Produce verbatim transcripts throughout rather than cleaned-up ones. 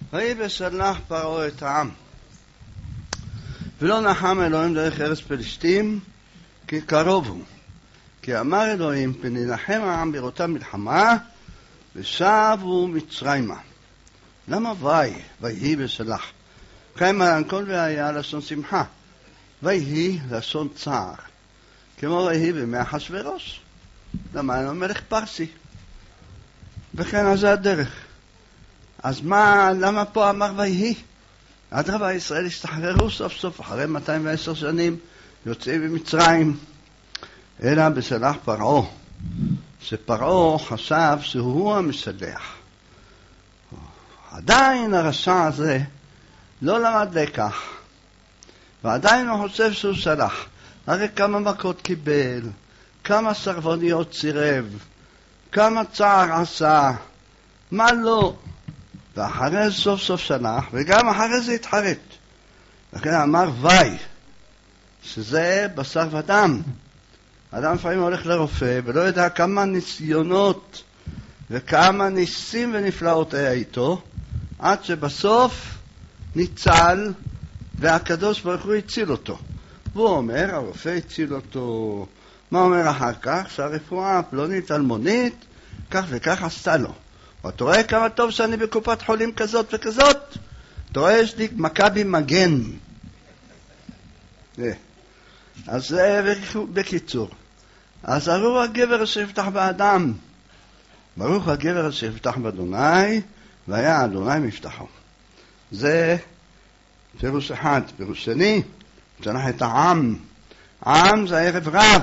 ויהי בסלח פרעה את העם, ולא נחם אלוהים דרך ארץ פלישתים, כי קרוב הוא. כי אמר אלוהים, פן ינחם העם בראותם מלחמה, ושבו מצרימה. למה ויהי? ויהי בסלח. קיימה כל והיה לשון שמחה, ויהי לשון צער. כמו ויהי בימי אחשוורוש. למה אינו מלך פרסי? וכן, אז זה הדרך. אז מה, למה פה אמר ויהי? אדרבה, ישראל השתחררו סוף סוף, אחרי מאתיים ועשר שנים, יוצאים ממצרים. אלא בסלח פרעה, שפרעה חשב שהוא המסלח. עדיין הרשע הזה לא למד לקח, ועדיין הוא חושב שהוא סלח. הרי כמה מכות קיבל, כמה סרבניות צירב, כמה צער עשה, מה לא? ואחרי סוף סוף סלח, וגם אחרי זה התחרט. לכן אמר וי, שזה בשר ודם. אדם לפעמים הולך לרופא ולא יודע כמה ניסיונות וכמה ניסים ונפלאות היה איתו, עד שבסוף ניצל והקדוש ברוך הוא הציל אותו. והוא אומר, הרופא הציל אותו. מה אומר אחר כך? שהרפואה פלונית אלמונית כך וכך עשתה לו. אתה רואה כמה טוב שאני בקופת חולים כזאת וכזאת? אתה רואה יש לי מכבי מגן. אז זה בקיצור. אז ברוך הגבר אשר יפתח באדם, ברוך הגבר אשר יפתח באדוני, והיה אדוני מבטחו. זה פירוש אחד. פירוש שני, שלח את העם. העם זה ערב רב.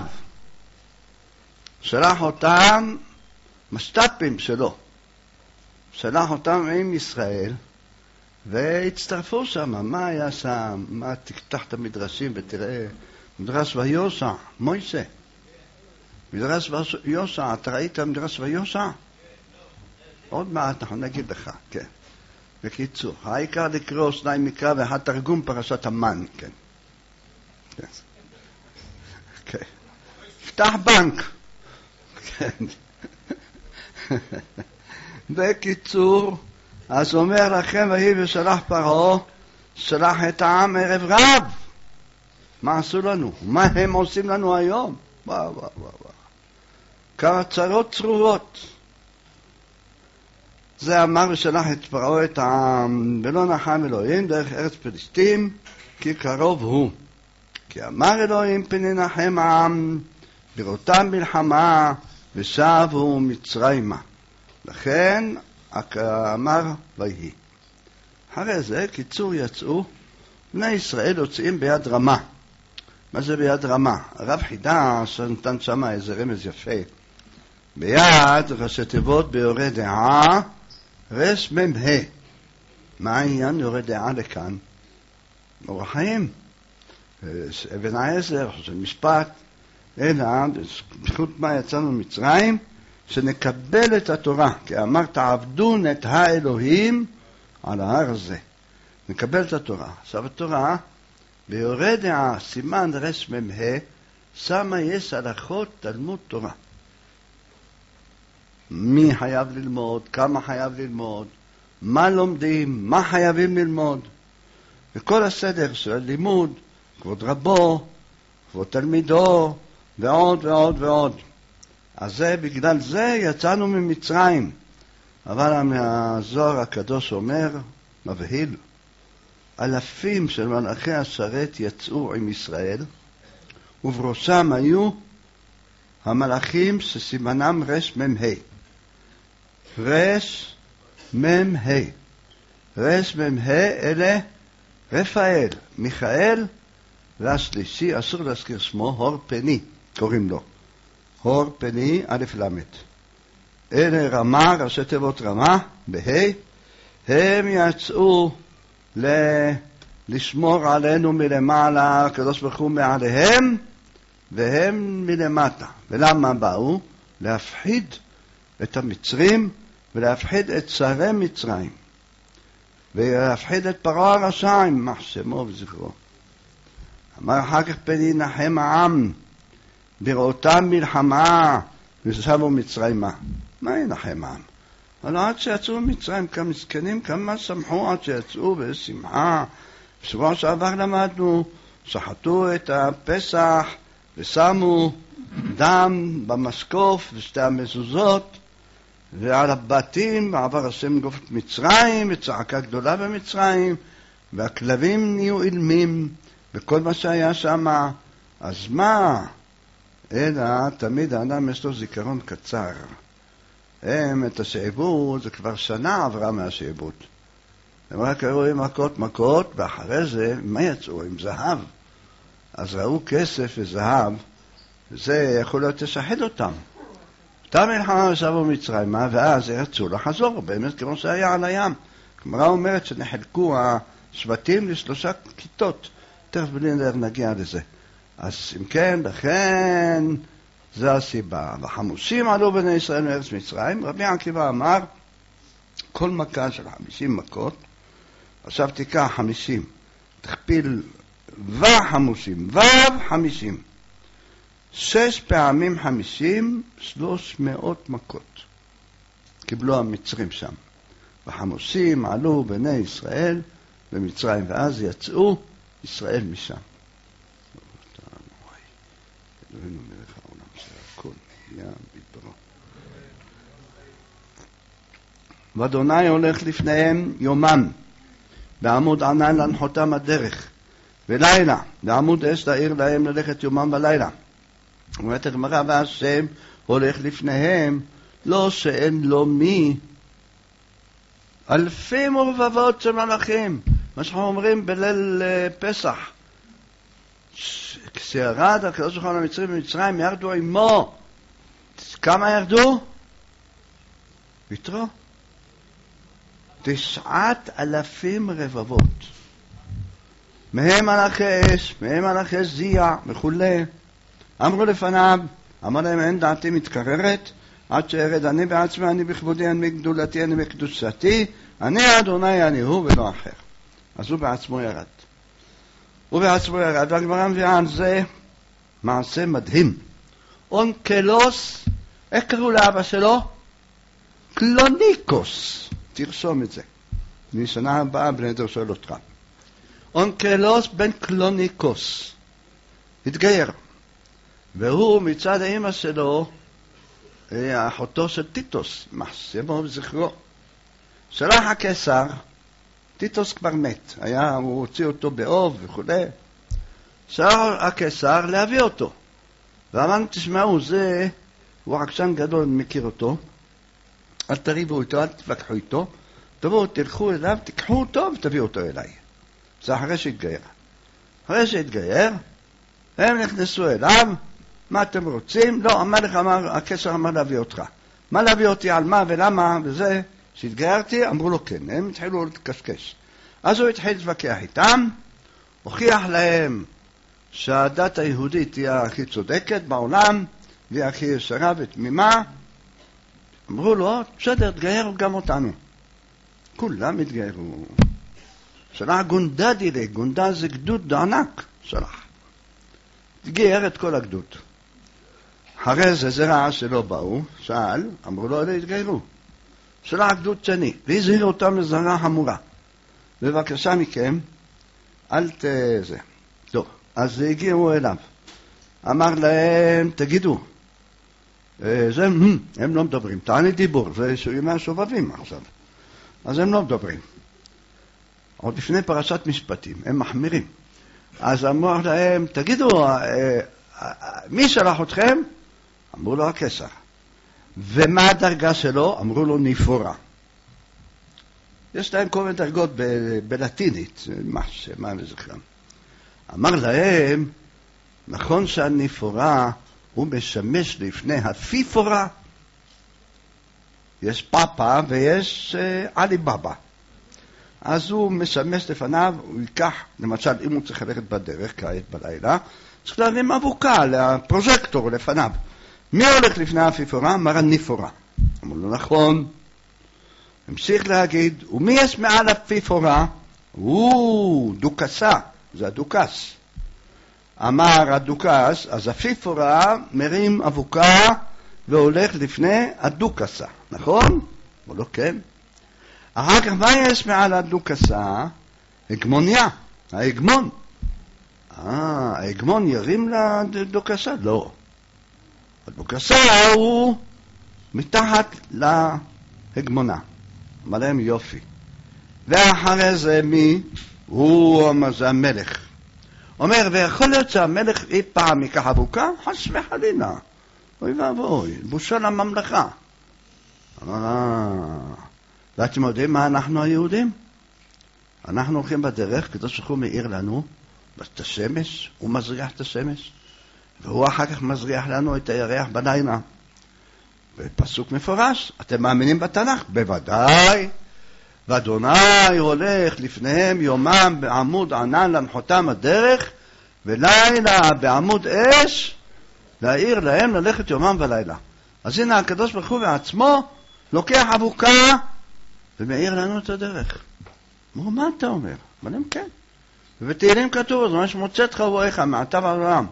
שלח אותם משת"פים שלו. שלח אותם עם ישראל, והצטרפו שם. מה היה שם? מה, תפתח את המדרשים ותראה. מדרש ויושע, מוישה. מדרש ויושע, אתה ראית מדרש ויושע? עוד מעט אנחנו נגיד לך, כן. בקיצור, העיקר לקרוא שניים מקרא ואחד תרגום פרשת המן, כן. כן. כן. פתח בנק. כן. בקיצור, אז אומר לכם, ויהי ושלח פרעה, שלח את העם ערב רב. מה עשו לנו? מה הם עושים לנו היום? וואו, וואו, וואו. כמה צרות צרורות. זה אמר ושלח את פרעה את העם, ולא נחם אלוהים דרך ארץ פלישתים, כי קרוב הוא. כי אמר אלוהים, פן ינחם העם בראותם מלחמה, ושבו מצרימה. לכן אמר ויהי. אחרי זה, קיצור, יצאו בני ישראל יוצאים ביד רמה. מה זה ביד רמה? הרב חידש נתן שם איזה רמז יפה. ביד ראשי תיבות ביורה דעה, רש ממה. מה העניין יורה דעה לכאן? אורח חיים. אבן העזר, של משפט. אלא, בזכות מה יצאנו מצרים, שנקבל את התורה. כי אמר תעבדון את האלוהים על ההר הזה. נקבל את התורה. עכשיו התורה, ביורה דעה, סימן רש ממה, שמה יש הלכות תלמוד תורה. מי חייב ללמוד, כמה חייב ללמוד, מה לומדים, מה חייבים ללמוד. וכל הסדר של הלימוד, כבוד רבו, כבוד תלמידו, ועוד ועוד ועוד. אז זה, בגלל זה יצאנו ממצרים. אבל הזוהר הקדוש אומר, מבהיל, אלפים של מלאכי השרת יצאו עם ישראל, ובראשם היו המלאכים שסימנם רש ממה. רש ממה. רש ממה אלה רפאל, מיכאל, והשלישי, אסור להזכיר שמו, הור פני, קוראים לו. הור פני, א' למד. אלה רמה, ראשי תיבות רמה, בה', הם יצאו ל... לשמור עלינו מלמעלה, הקדוש ברוך הוא מעליהם, והם מלמטה. ולמה באו? להפחיד את המצרים, ולהפחיד את שרי מצרים. ולהפחיד את פרעה הרשע עם מחשמו וזכרו. אמר אחר כך פן ינחם העם, בראותם מלחמה, ושבו מצרימה. מה ינחם העם? אבל עד שיצאו ממצרים כמסכנים, כמה שמחו עד שיצאו בשמחה. בשבוע שעבר למדנו, שחטו את הפסח ושמו דם במשקוף ושתי המזוזות, ועל הבתים עבר השם גופת מצרים, וצעקה גדולה במצרים, והכלבים נהיו אילמים, וכל מה שהיה שם. אז מה? אלא תמיד האדם יש לו זיכרון קצר. הם את השעבוד, זה כבר שנה עברה מהשעבוד. הם רק ראו עם מכות מכות, ואחרי זה, מה יצאו? עם זהב. אז ראו כסף וזהב, וזה יכול להיות לשחד אותם. אותה מלחמה ושבו מצרימה, ואז ירצו לחזור, באמת כמו שהיה על הים. הגמרא אומרת שנחלקו השבטים לשלושה כיתות. תכף בלינדר נגיע לזה. אז אם כן, לכן, זה הסיבה. וחמושים עלו בני ישראל מארץ מצרים. רבי עקיבא אמר, כל מכה של חמישים מכות, עכשיו תיקח חמישים, תכפיל וחמושים, וו חמישים. שש פעמים חמישים, שלוש מאות מכות. קיבלו המצרים שם. וחמושים עלו בני ישראל במצרים, ואז יצאו ישראל משם. אלוהינו מלך העולם שהכל נהיה בדברו. ואדוני הולך לפניהם יומם, בעמוד ענן להנחותם הדרך, ולילה, בעמוד אש להעיר להם ללכת יומם בלילה. אומרת הגמרא, והשם הולך לפניהם, לא שאין לו מי, אלפי מורבבות של מלאכים. מה שאנחנו אומרים בליל פסח, כשירד הקדוש ברוך הוא למצרים במצרים, ירדו עמו. כמה ירדו? יתרו? תשעת אלפים רבבות. מהם מלאכי אש, מהם מלאכי זיע וכולי. אמרו לפניו, אמר להם, אין דעתי מתקררת, עד שירד אני בעצמי, אני בכבודי, אני בגדולתי, אני בקדושתי, אני אדוני אני הוא ולא אחר. אז הוא בעצמו ירד. הוא בעצמו ירד, והגמרא מביאה על זה מעשה מדהים. אונקלוס, איך קראו לאבא שלו? קלוניקוס. תרשום את זה. משנה הבאה בני דור שואל אותך. אונקלוס בן קלוניקוס. התגייר. והוא מצד האמא שלו, אחותו של טיטוס, מחסמו בזכרו. שלח הקיסר, טיטוס כבר מת, היה, הוא הוציא אותו באוב וכו'. שלח הקיסר להביא אותו. ואמרנו, תשמעו, זה, הוא עקשן גדול, מכיר אותו, אל תריבו איתו, אל תתווכחו איתו, תבואו, תלכו אליו, תיקחו אותו ותביאו אותו אליי. זה אחרי שהתגייר. אחרי שהתגייר, הם נכנסו אליו, מה אתם רוצים? לא, המלך אמר, הקיסר אמר להביא אותך. מה להביא אותי, על מה ולמה, וזה, שהתגיירתי, אמרו לו כן, הם התחילו להתקשקש. אז הוא התחיל להתווכח איתם, הוכיח להם שהדת היהודית היא הכי צודקת בעולם, והיא הכי ישרה ותמימה. אמרו לו, בסדר, תגיירו גם אותנו. כולם התגיירו. שלח גונדה דילי, גונדה זה גדוד ענק, שלח. תגייר את כל הגדוד. אחרי זה זה רע שלא באו, שאל, אמרו לו, אלה התגיירו. שלח גדוד שני, והזהיר אותם לזהרה חמורה. בבקשה מכם, אל תזה. טוב, אז הגיעו אליו. אמר להם, תגידו, זה, הם לא מדברים, תעני דיבור, זה שויים מהשובבים עכשיו. אז הם לא מדברים. עוד לפני פרשת משפטים, הם מחמירים. אז אמר להם, תגידו, מי שלח אתכם? אמרו לו, הקיסר. ומה הדרגה שלו? אמרו לו, ניפורה. יש להם כל מיני דרגות ב- בלטינית, מה שמה וזכרם. אמר להם, נכון שהניפורה הוא משמש לפני הפיפורה, יש פאפה ויש uh, עלי בבא. אז הוא משמש לפניו, הוא ייקח, למשל, אם הוא צריך ללכת בדרך, כעת בלילה, צריך להרים אבוקה לפרוז'קטור לפניו. מי הולך לפני הפיפורה? אמר הניפורה. אמרו לו, נכון. המשיך להגיד, ומי יש מעל הפיפורה? הוא דוקסה, זה הדוקס. אמר הדוקס, אז הפיפורה מרים אבוקה והולך לפני הדוקסה, נכון? אמרו לו, כן. אחר כך מה יש מעל הדוכסה? הגמוניה, ההגמון. אה, ההגמון ירים לדוכסה? לא. הדוכסה הוא מתחת להגמונה. אמר להם יופי. ואחרי זה מי? הוא, זה המלך. אומר, ויכול להיות שהמלך אי פעם ייקח אבוקה? חס וחלילה. אוי ואבוי, בושה לממלכה. ואתם יודעים מה אנחנו היהודים? אנחנו הולכים בדרך, הקדוש ברוך הוא מאיר לנו את השמש, הוא מזריח את השמש, והוא אחר כך מזריח לנו את הירח בלילה. ופסוק מפורש, אתם מאמינים בתנ"ך? בוודאי. ואדוני הולך לפניהם יומם בעמוד ענן להנחותם הדרך, ולילה בעמוד אש להאיר להם ללכת יומם ולילה. אז הנה הקדוש ברוך הוא בעצמו לוקח אבוקה ומאיר לנו את הדרך. אמרו, מה אתה אומר? אבל הם כן. ובתהילים כתוב, זאת אומרת שמוצאת חרועיך מעתה ועד עולם.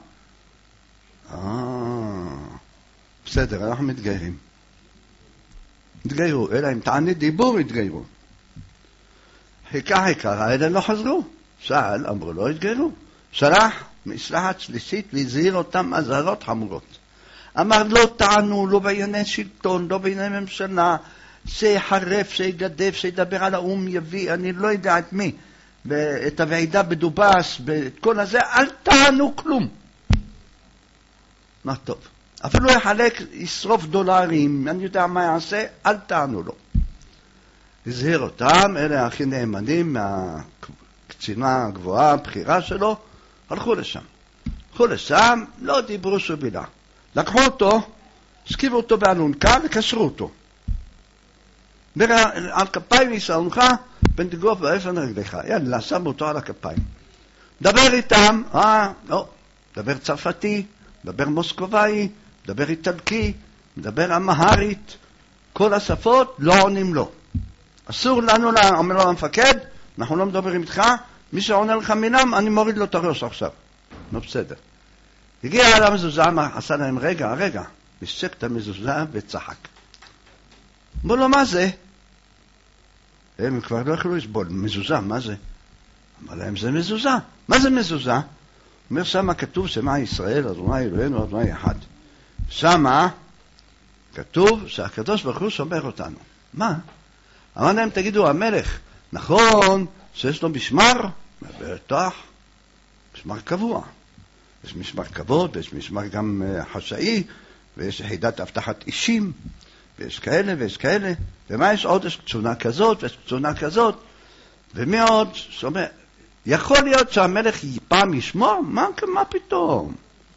אה, בסדר, אנחנו מתגיירים. התגיירו, אלא אם תענית דיבור התגיירו. חיכה חיכה, האלה לא חזרו. שאל, אמרו לא התגיירו. שלח משלחת שלישית והזהיר אותם אזהרות חמורות. אמר לא טענו, לא בענייני שלטון, לא בענייני ממשלה, שיחרף, שיגדף, שידבר על האום, יביא, אני לא יודע את מי, את הוועידה בדובס, את כל הזה, אל טענו כלום. מה טוב. אפילו יחלק, ישרוף דולרים, אני יודע מה יעשה, אל טענו לו. הזהיר אותם, אלה הכי נאמנים מהקצינה הגבוהה, הבחירה שלו, הלכו לשם. הלכו לשם, לא דיברו שובילה. לקחו אותו, הסקיבו אותו באלונקה וקשרו אותו. על כפיים ישאונך, בין תגוף באפן רגליך. יאללה, שמו אותו על הכפיים. דבר איתם, אה, לא, דבר צרפתי, דבר מוסקובאי, דבר איטלקי, דבר אמהרית, כל השפות לא עונים לו. אסור לנו, אומר לו המפקד, אנחנו לא מדברים איתך, מי שעונה לך מינם, אני מוריד לו את הראש עכשיו. לא בסדר. הגיע על המזוזה, עשה להם רגע, רגע, משק את המזוזה וצחק. אמרו לו, מה זה? הם כבר לא יכלו לסבול, מזוזה, מה זה? אמר להם, זה מזוזה. מה זה מזוזה? אומר, שמה כתוב שמה ישראל, אדוני אלוהינו, אדוני אחד. שמה כתוב שהקדוש ברוך הוא שומר אותנו. מה? אמר להם, תגידו, המלך, נכון שיש לו משמר? בטח, משמר קבוע. יש משמר כבוד, ויש משמר גם חשאי, ויש יחידת הבטחת אישים, ויש כאלה ויש כאלה. ומה יש עוד? יש קצונה כזאת ויש קצונה כזאת. ומי עוד שומר? יכול להיות שהמלך פעם ישמור? מה, מה פתאום?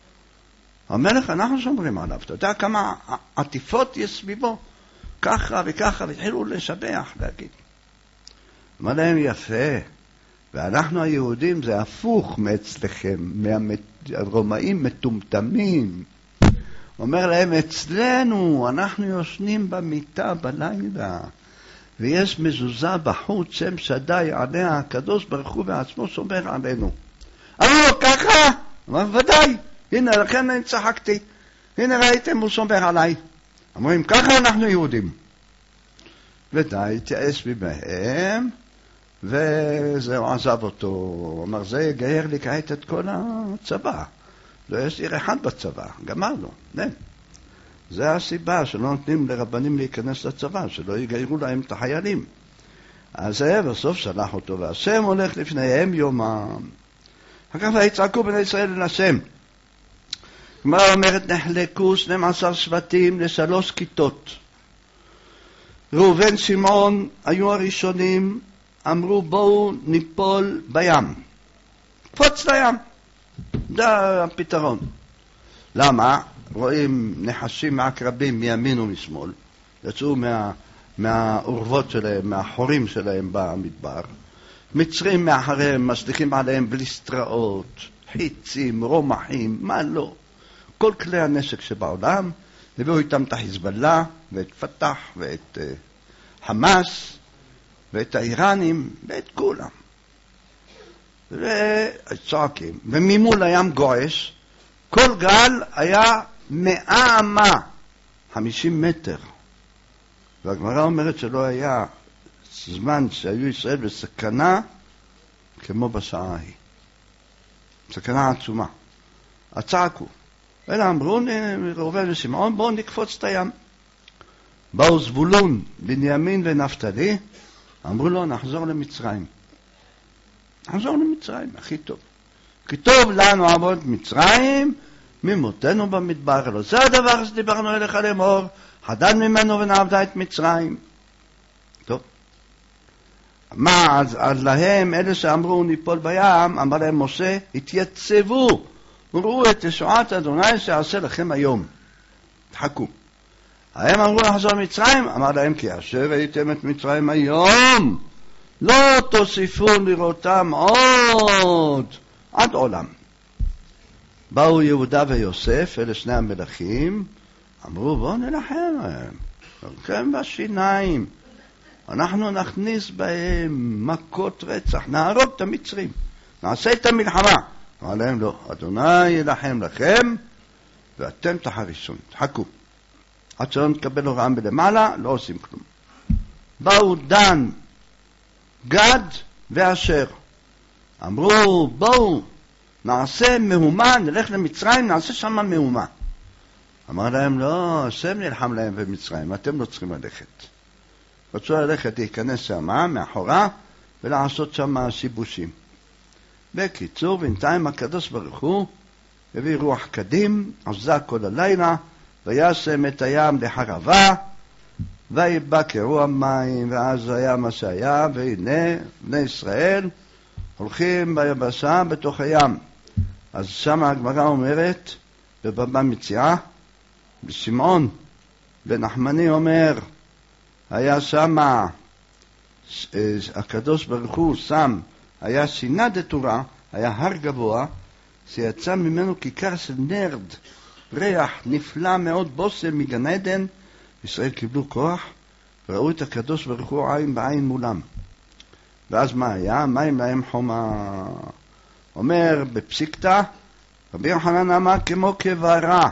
המלך, אנחנו שומרים עליו. אתה יודע כמה עטיפות יש סביבו? ככה וככה, והתחילו לשבח, להגיד. אמר להם, יפה. ואנחנו היהודים זה הפוך מאצלכם, מהרומאים מטומטמים. אומר להם, אצלנו, אנחנו יושנים במיטה בלילה, ויש מזוזה בחוץ, שם שדי עליה, הקדוש ברוך הוא בעצמו שומר עלינו. אמרו לו, ככה? אמר, ודאי. הנה, לכן אני צחקתי. הנה, ראיתם, הוא שומר עליי. אמרו, אם ככה אנחנו יהודים. ודי, התייאש מבהם, וזהו, עזב אותו. הוא אמר, זה יגייר לי כעת את כל הצבא. לא יש עיר אחד בצבא, גמרנו, לא. זה הסיבה שלא נותנים לרבנים להיכנס לצבא, שלא יגיירו להם את החיילים. אז זה בסוף שלח אותו, והשם הולך לפניהם יומם. אחר כך ויצעקו בני ישראל אל השם. כלומר אומרת, נחלקו שנים עשר שבטים לשלוש כיתות. ראובן שמעון היו הראשונים, אמרו בואו ניפול בים. קפוץ לים. זה הפתרון. למה? רואים נחשים מעקרבים מימין ומשמאל, יצאו מה, מהאורוות שלהם, מהחורים שלהם במדבר, מצרים מאחריהם, משליכים עליהם בליסטראות, חיצים, רומחים, מה לא. כל כלי הנשק שבעולם, הביאו איתם את החיזבאללה, ואת פתח, ואת uh, חמאס, ואת האיראנים, ואת כולם. וצועקים. וממול הים גועש, כל גל היה מאה אמה, חמישים מטר. והגמרא אומרת שלא היה זמן שהיו ישראל בסכנה כמו בשעה ההיא. סכנה עצומה. הצעקו. אלא אמרו, ראובן ושמעון, בואו נקפוץ את הים. באו זבולון, בנימין ונפתלי, אמרו לו, נחזור למצרים. נחזור למצרים, הכי טוב. כי טוב לנו עבוד מצרים, ממותנו במדבר. לא זה הדבר שדיברנו אליך לאמור, חדל ממנו ונעבדה את מצרים. טוב. מה, אז, אז להם, אלה שאמרו ניפול בים, אמר להם משה, התייצבו, וראו את ישועת אדוני שעשה לכם היום. תחכו. הם אמרו לחזור למצרים, אמר להם, כי אשר ראיתם את מצרים היום, לא תוסיפו לראותם עוד, עד עולם. באו יהודה ויוסף, אלה שני המלכים, אמרו, בואו נלחם להם, נלחם בשיניים, אנחנו נכניס בהם מכות רצח, נהרוג את המצרים, נעשה את המלחמה. אמר להם, לא, אדוני ילחם לכם, ואתם תחרישון, תחכו. עד שלא נקבל הוראה מלמעלה, לא עושים כלום. באו דן, גד ואשר. אמרו, בואו, נעשה מהומה, נלך למצרים, נעשה שם מהומה. אמר להם, לא, השם נלחם להם במצרים, אתם לא צריכים ללכת. רצו ללכת, להיכנס שמה, מאחורה, ולעשות שם שיבושים. בקיצור, בינתיים הקדוש ברוך הוא הביא רוח קדים, עזה כל הלילה, וישם את הים לחרבה, ויבקעו המים, ואז היה מה שהיה, והנה בני ישראל הולכים ביבשה בתוך הים. אז שם הגמרא אומרת, בבבא מציעא, בשמעון ונחמני אומר, היה שם, הקדוש ברוך הוא שם, היה שינה דתורה, היה הר גבוה, שיצא ממנו כיכר של נרד, ריח נפלא מאוד בושם מגן עדן. ישראל קיבלו כוח, וראו את הקדוש ברוך הוא עין בעין מולם. ואז מה היה? מים להם חומה. אומר בפסיקתא, רבי יוחנן אמר כמו כברה.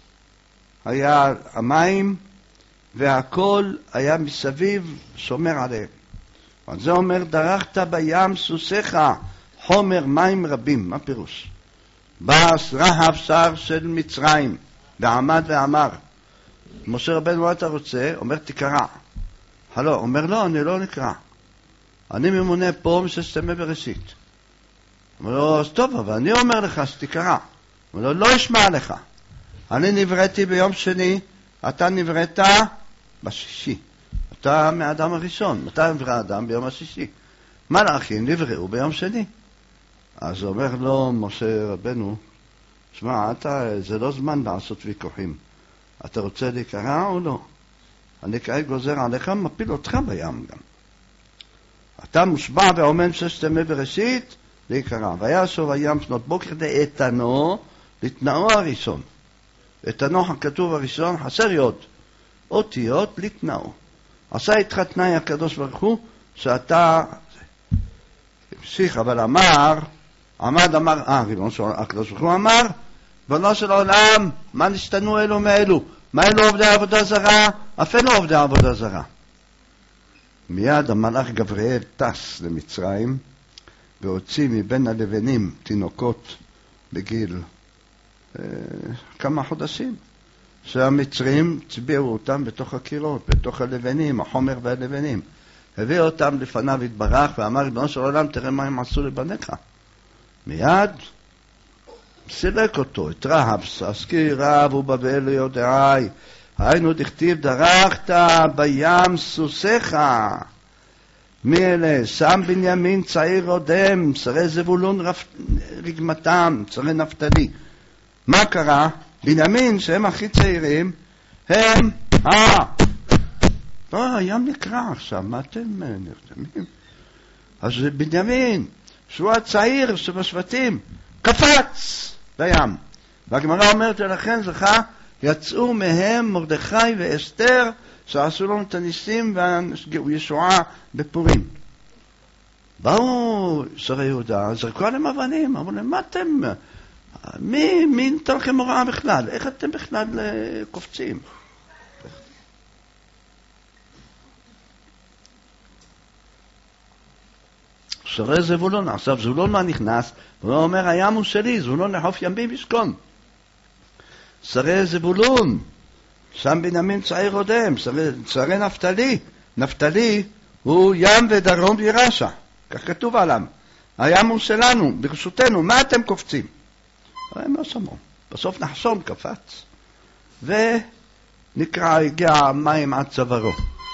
היה המים, והכל היה מסביב שומר עליהם. אז זה אומר, דרכת בים סוסיך, חומר מים רבים. מה פירוש? בא רהב שר של מצרים, ועמד ואמר, משה רבנו, מה אתה רוצה? אומר, תקרא. הלא, אומר, לא, אני לא נקרא. אני ממונה פה מששת ימי בראשית. אומר לו, אז טוב, אבל אני אומר לך שתקרא. אומר לו, לא ישמע לך. אני נבראתי ביום שני, אתה נבראת בשישי. אתה מהאדם הראשון. מתי נברא האדם? ביום השישי. מלאכים נבראו ביום שני. אז אומר לו משה רבנו, שמע, אתה, זה לא זמן לעשות ויכוחים. אתה רוצה להיקרא או לא? אני כעת גוזר עליך, מפיל אותך בים גם. אתה מושבע ועומד ששת ימי בראשית, להיקרא. וישוב הים שנות בוקר לאיתנו, לתנאו הראשון. איתנו הכתוב הראשון, חסר יוד. אותיות לתנאו. עשה איתך תנאי הקדוש ברוך הוא, שאתה... המשיך, אבל אמר, עמד אמר, אה, הקדוש ברוך הוא אמר, בנו של העולם, מה נשתנו אלו מאלו? מה אלו עובדי עבודה זרה? אף אלו עובדי עבודה זרה. מיד המלאך גבריאל טס למצרים, והוציא מבין הלבנים תינוקות בגיל אה, כמה חודשים, שהמצרים צביעו אותם בתוך הקירות, בתוך הלבנים, החומר והלבנים. הביא אותם לפניו התברך ואמר, בנו של העולם, תראה מה הם עשו לבניך. מיד סילק אותו, את רהב, אזכיר רהב ובבל יודעי, היינו דכתיב דרכת בים סוסיך. מי אלה? שם בנימין צעיר עודם, שרי זבולון רפ... רגמתם, שרי נפתלי. מה קרה? בנימין, שהם הכי צעירים, הם, אה, לא, הים נקרא עכשיו, מה אתם נרדמים? אז בנימין, שהוא הצעיר שבשבטים, קפץ לים. והגמרא אומרת, ולכן זכה, יצאו מהם מרדכי ואסתר, שעשו לנו את הניסים וישועה בפורים. באו שרי יהודה, זרקו עליהם אבנים, אמרו להם, מה אתם, מי, מי נתן לכם הוראה בכלל? איך אתם בכלל קופצים? שרי זבולון. עכשיו זבולון מה נכנס? הוא אומר, הים הוא שלי, זבולון לחוף ימים ישכון. שרי זבולון, שם בנימין צעיר עודם, שרי, שרי נפתלי, נפתלי הוא ים ודרום ירשה, כך כתוב עליו. הים הוא שלנו, ברשותנו, מה אתם קופצים? הרי מה שמו? בסוף נחשון קפץ, ונקרא, הגיע המים עד צווארו.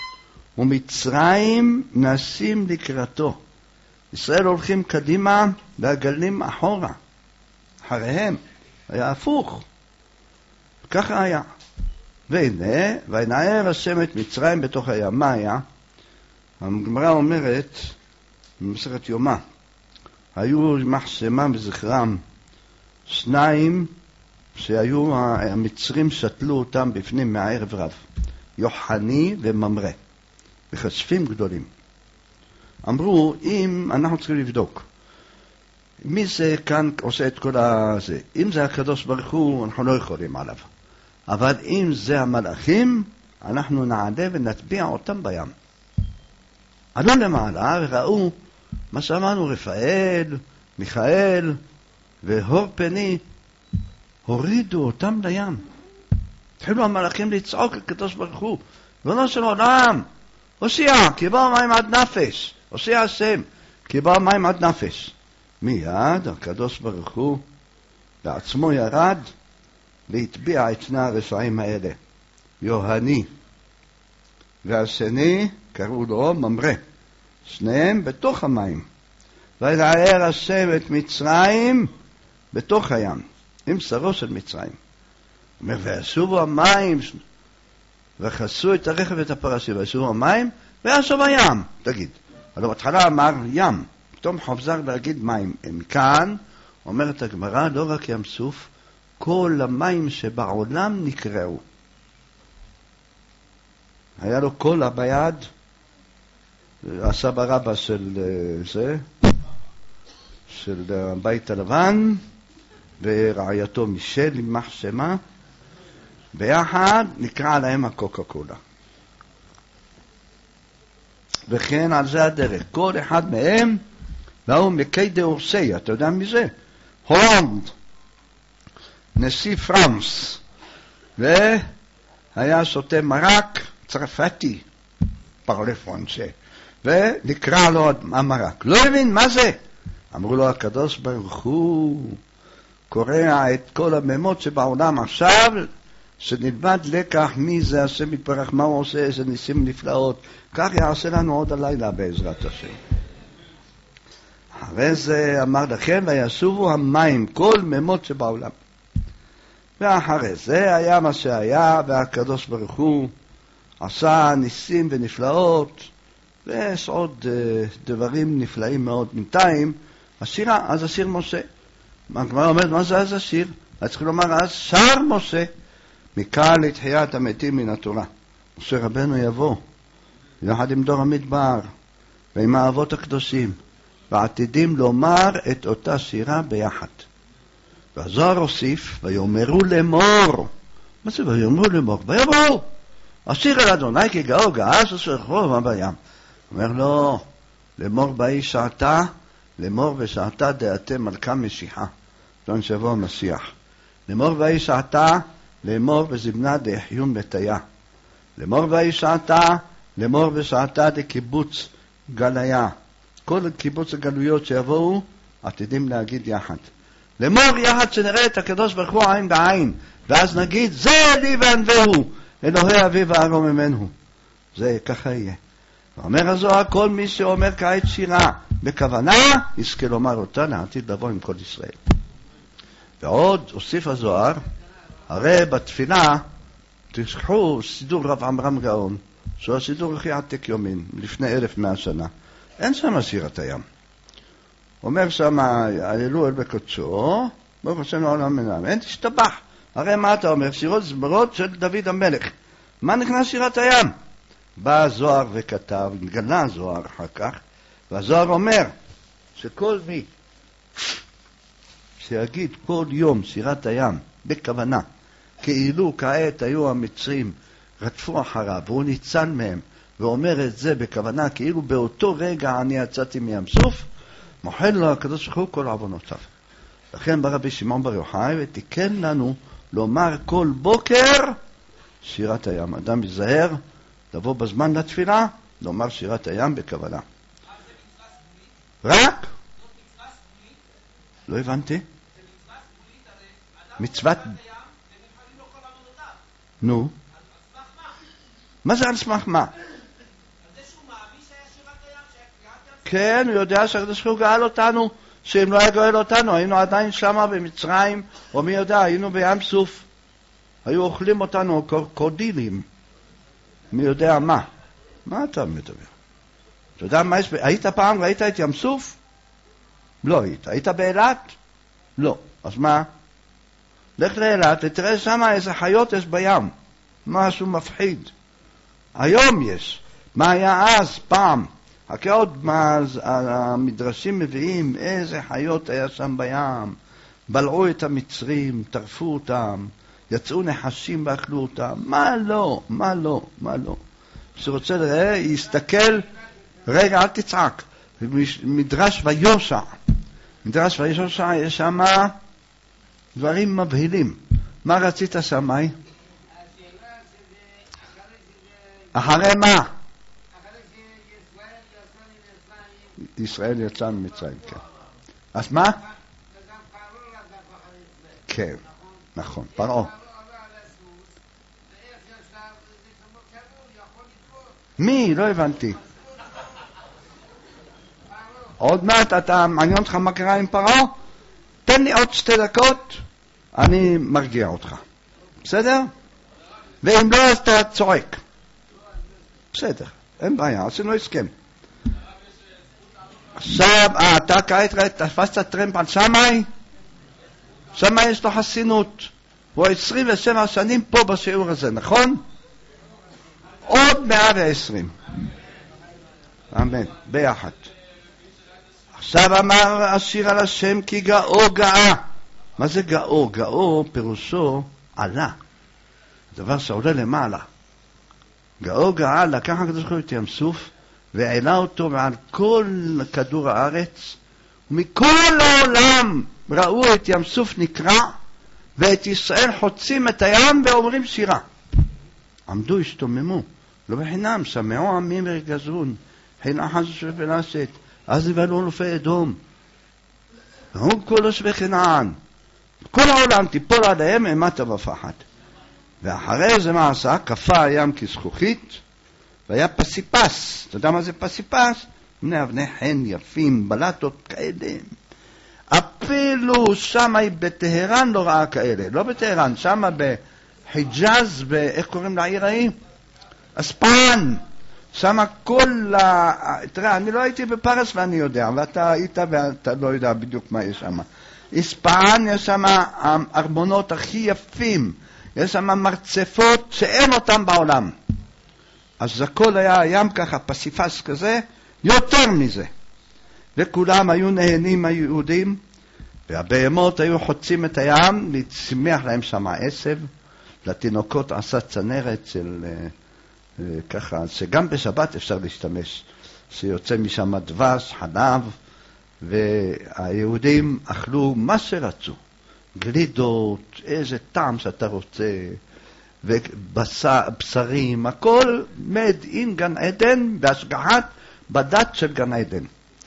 ומצרים נסים לקראתו. ישראל הולכים קדימה והגלים אחורה. אחריהם היה הפוך. ככה היה. והנה, וינער השם את מצרים בתוך הים. מה היה? הגמרא אומרת, במסכת יומא, היו מחסמה בזכרם שניים שהיו, המצרים שתלו אותם בפנים מהערב רב. יוחני וממרא. בחשפים גדולים. אמרו, אם אנחנו צריכים לבדוק, מי זה כאן עושה את כל הזה? אם זה הקדוש ברוך הוא, אנחנו לא יכולים עליו. אבל אם זה המלאכים, אנחנו נעלה ונטביע אותם בים. עלו למעלה וראו מה שאמרנו, רפאל, מיכאל והור פני, הורידו אותם לים. התחילו המלאכים לצעוק לקדוש ברוך הוא, ריבונו של עולם, הושיע, כי באו מים עד נפש. הושיע השם, כי באו מים עד נפש. מיד הקדוש ברוך הוא בעצמו ירד והטביע את שני הרשעים האלה. יוהני והשני קראו לו ממרא. שניהם בתוך המים. וינער השם את מצרים בתוך הים, עם שרו של מצרים. אומר, וישובו המים, וחסו את הרכב ואת הפרשים, וישובו המים, וישוב הים. תגיד, אבל בהתחלה אמר ים, פתאום חוזר להגיד מים. מכאן, אומרת הגמרא, לא רק ים סוף, כל המים שבעולם נקראו. היה לו קולה ביד, הסבא רבא של זה, של הבית הלבן, ורעייתו מישל עם מחשמה, ביחד נקרא להם הקוקה קולה. וכן על זה הדרך, כל אחד מהם, והוא מקי דאורסי, אתה יודע מי זה? הולנד, נשיא פרנס, והיה שותה מרק צרפתי, פרלה פרנסה, ונקרא לו המרק. לא הבין מה זה. אמרו לו, הקדוש ברוך הוא קורא את כל הממות שבעולם עכשיו, שנלמד לקח מי זה השם יתברך, מה הוא עושה, איזה ניסים נפלאות. כך יעשה לנו עוד הלילה בעזרת השם. אחרי זה אמר לכם, וישובו המים, כל ממות שבעולם. ואחרי זה היה מה שהיה, והקדוש ברוך הוא עשה ניסים ונפלאות, ויש עוד uh, דברים נפלאים מאוד. בינתיים, השירה, אז השיר משה. הגמרא אומרת, מה זה אז השיר? אז צריכים לומר, אז שר משה, מכאן לתחיית המתים מן התורה. משה רבנו יבוא, יחד עם דור המדבר, ועם האבות הקדושים, ועתידים לומר את אותה שירה ביחד. והזוהר הוסיף, ויאמרו לאמור. מה זה ויאמרו לאמור? ויאמרו. השיר אל אדוני כי גאו גאס אשר חרוב מה בים. אומר לו, לאמור באי שעתה, לאמור בשעתה דעתם מלכה משיחה. זון שבוע משיח. לאמור באי שעתה, לאמור בזבנה דחיון בתיה. לאמור באי שעתה, לאמור בשעתה דקיבוץ גליה. כל קיבוץ הגלויות שיבואו, עתידים להגיד יחד. לאמור יחד שנראה את הקדוש ברוך הוא עין בעין, ואז נגיד, זה לי וענווהו, אלוהי אבי וארום ממנו. זה ככה יהיה. ואומר הזוהר, כל מי שאומר כעת שירה בכוונה, יזכה לומר אותה לעתיד לבוא עם כל ישראל. ועוד הוסיף הזוהר, הרי בתפילה, תשכחו סידור רב עמרם גאון, שהוא הסידור הכי עתיק יומין, לפני אלף מאה שנה. אין שם שירת הים. אומר שם, הללו אל בקודשו, ברוך השם לעולם מנהל. אין תשתבח. הרי מה אתה אומר? שירות זמרות של דוד המלך. מה נכנס שירת הים? בא הזוהר וכתב, נגלה הזוהר אחר כך, והזוהר אומר שכל מי שיגיד כל יום שירת הים בכוונה, כאילו כעת היו המצרים רדפו אחריו, והוא ניצל מהם, ואומר את זה בכוונה, כאילו באותו רגע אני יצאתי מים סוף, מוחל לו הקדוש ברוך הוא כל עוונותיו. לכן בא רבי שמעון בר יוחאי ותיקן לנו לומר כל בוקר שירת הים. אדם ייזהר לבוא בזמן לתפילה, לומר שירת הים בכוונה. רק? לא הבנתי. מצוות... נו. מה זה על סמך מה? כן, הוא יודע שהקדוש ברוך הוא גאל אותנו, שאם לא היה גואל אותנו, היינו עדיין שמה במצרים, או מי יודע, היינו בים סוף. היו אוכלים אותנו קורדילים. מי יודע מה? מה אתה מדבר? אתה יודע מה יש? היית פעם, ראית את ים סוף? לא היית. היית באילת? לא. אז מה? לך לאילת ותראה שמה איזה חיות יש בים. משהו מפחיד. היום יש. מה היה אז? פעם. רק עוד מה המדרשים מביאים, איזה חיות היה שם בים. בלעו את המצרים, טרפו אותם, יצאו נחשים ואכלו אותם. מה לא? מה לא? מה לא? שרוצה לראה, יסתכל, רגע, אל תצעק. מדרש ויושע. מדרש ויושע יש שם דברים מבהילים. מה רצית שמי? אחרי מה? ישראל יצא ממצרים, כן. אז מה? כן, נכון, פרעה. מי? לא הבנתי. עוד מעט אתה מעניין אותך מה קרה עם פרעה? תן לי עוד שתי דקות, אני מרגיע אותך. בסדר? ואם לא, אז אתה צועק. בסדר, אין בעיה, עשינו הסכם. עכשיו, אה, אתה כעת תפסת טרמפ על שמאי? שמאי יש לו חסינות. הוא עשרים ושבע שנים פה בשיעור הזה, נכון? עוד מאה ועשרים. אמן, ביחד. עכשיו אמר השיר על השם כי גאו גאה. מה זה גאו? גאו פירושו עלה. דבר שעולה למעלה. גאו גאה לקח הקדוש ברוך הוא את ים סוף והעלה אותו מעל כל כדור הארץ, ומכל העולם ראו את ים סוף נקרע, ואת ישראל חוצים את הים ואומרים שירה. עמדו, השתוממו, לא בחינם, שמעו עמים ורגזון, חין אחז ופלשת, אז נבהלו אלופי אדום, והוא כל יושבי כנען. כל העולם תיפול עליהם אימתה ופחד. ואחרי זה מה עשה? כפה הים כזכוכית, והיה פסיפס. אתה יודע מה זה פסיפס? בני אבני חן יפים, בלטות כאלה. אפילו שמה בטהרן לא ראה כאלה. לא בטהרן, שמה בחיג'אז, איך קוראים לעיר ההיא? אספן. שמה כל ה... תראה, אני לא הייתי בפרס ואני יודע, ואתה היית ואתה לא יודע בדיוק מה יש שמה. אספן, יש שמה הארמונות הכי יפים. יש שמה מרצפות שאין אותם בעולם. אז הכל היה ים ככה, פסיפס כזה, יותר מזה. וכולם היו נהנים היהודים, והבהמות היו חוצים את הים, לצמיח להם שם עשב, לתינוקות עשה צנרת של ככה, שגם בשבת אפשר להשתמש, שיוצא משם דבש, חלב, והיהודים אכלו מה שרצו, גלידות, איזה טעם שאתה רוצה, ובשרים, הכל מד אין גן עדן, בהשגחת בדת של גן עדן.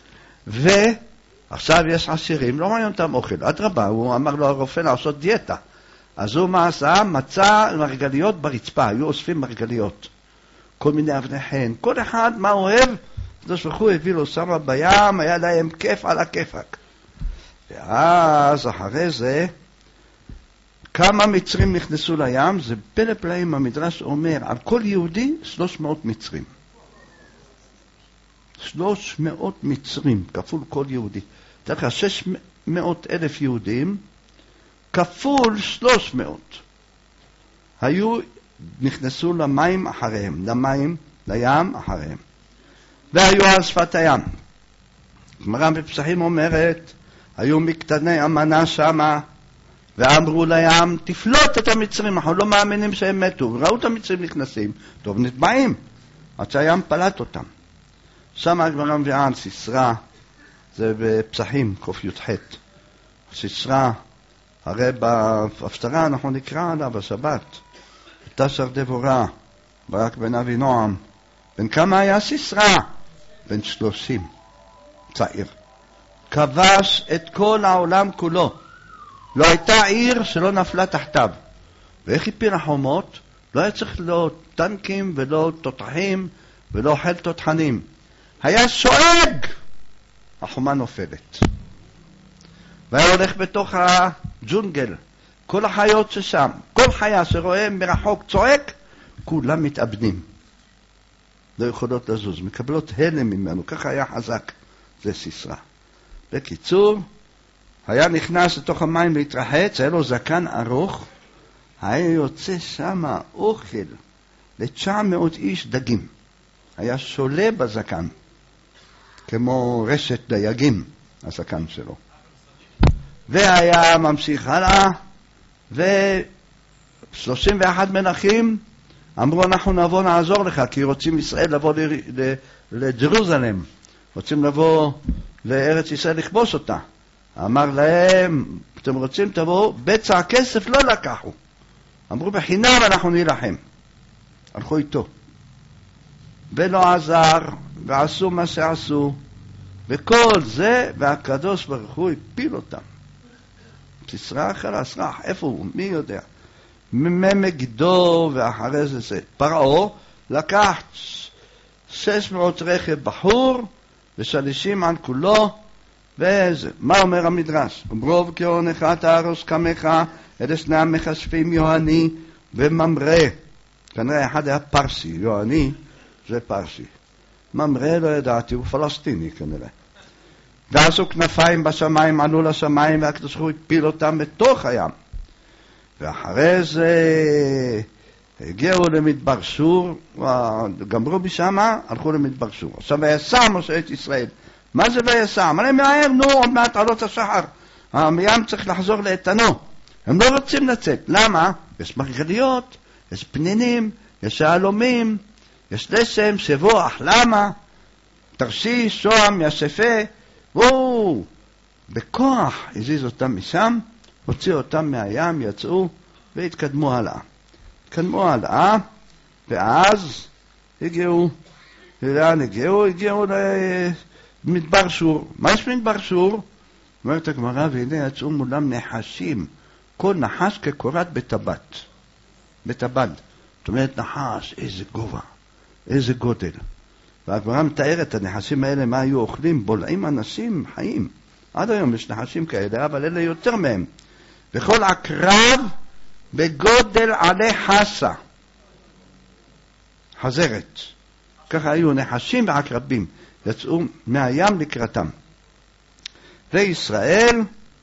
ועכשיו יש עשירים, לא מעניין אותם אוכל, עד רבה, הוא אמר לו הרופא לעשות דיאטה. אז הוא מה עשה? מצא מרגליות ברצפה, היו אוספים מרגליות. כל מיני אבני חן, כל אחד מה אוהב, הקדוש ברוך הוא הביא לו שמה בים, היה להם כיף על הכיפק. ואז אחרי זה, כמה מצרים נכנסו לים, זה פלא פלאים, המדרש אומר, על כל יהודי שלוש מאות מצרים. שלוש מאות מצרים, כפול כל יהודי. תראה, שש מאות אלף יהודים, כפול שלוש מאות. היו, נכנסו למים אחריהם, למים, לים אחריהם. והיו על שפת הים. גמרא בפסחים אומרת, היו מקטני אמנה שמה, ואמרו לים, תפלוט את המצרים, אנחנו לא מאמינים שהם מתו. ראו את המצרים נכנסים, טוב נטבעים, עד שהים פלט אותם. שם הגמרא מביאה על סיסרא, זה בפסחים, קוף י"ח. סיסרא, הרי בהפטרה אנחנו נקרא עליו בשבת. תשר דבורה, ברק בן אבי נועם. בן כמה היה סיסרא? בן שלושים. צעיר. כבש את כל העולם כולו. לא הייתה עיר שלא נפלה תחתיו. ואיך הפיל החומות? לא היה צריך לא טנקים ולא תותחים ולא חיל תותחנים. היה שואג! החומה נופלת. והיה הולך בתוך הג'ונגל. כל החיות ששם, כל חיה שרואה מרחוק צועק, כולם מתאבדים. לא יכולות לזוז, מקבלות הלם ממנו, ככה היה חזק. זה סיסרא. בקיצור, היה נכנס לתוך המים להתרחץ, היה לו זקן ארוך, היה יוצא שם אוכל ל-תשע מאות איש דגים. היה שולה בזקן, כמו רשת דייגים, הזקן שלו. והיה ממשיך הלאה, ו-שלושים ואחד מלכים אמרו, אנחנו נבוא נעזור לך, כי רוצים ישראל לבוא לג'רוזלם, רוצים לבוא לארץ ישראל לכבוש אותה. אמר להם, אתם רוצים תבואו, בצע כסף לא לקחו. אמרו, בחינם אנחנו נלחם. הלכו איתו. ולא עזר, ועשו מה שעשו, וכל זה, והקדוש ברוך הוא הפיל אותם. סיסרא חלס רח, איפה הוא? מי יודע? ממגידו, ואחרי זה זה. פרעה לקח שש מאות רכב בחור, ושלישים על כולו, וזה. מה אומר המדרש? ברוב כהונך תהרוס קמך, אלה שני המכשפים יוהני וממרא. כנראה אחד היה פרסי, יוהני זה פרסי. ממרא לא ידעתי, הוא פלסטיני כנראה. ועשו כנפיים בשמיים, עלו לשמיים, והקדוש ברוך הוא הפיל אותם בתוך הים. ואחרי זה הגיעו למדבר שור, גמרו משם, הלכו למדבר שור. עכשיו ויסע משה את ישראל. מה זה ויסע? אמר להם, מהר, נו, עוד מעט עלות השחר. הים צריך לחזור לאיתנו. הם לא רוצים לצאת. למה? יש מרגליות, יש פנינים, יש העלומים, יש לשם, שבוע, למה? תרשיש, שוהם, ישפה, וואו, בכוח הזיז אותם משם, הוציאו אותם מהים, יצאו והתקדמו הלאה. התקדמו הלאה, ואז הגיעו, לאן הגיעו? הגיעו למדבר שור. מה יש מדבר שור? אומרת הגמרא, והנה יצאו מולם נחשים, כל נחש כקורת בטבת. בטבד. זאת אומרת נחש, איזה גובה, איזה גודל. והגמרא מתארת את הנחשים האלה, מה היו אוכלים? בולעים אנשים חיים. עד היום יש נחשים כאלה, אבל אלה יותר מהם. וכל עקרב בגודל עלי חסה. חזרת. ככה היו נחשים ועקרבים. יצאו מהים לקראתם. וישראל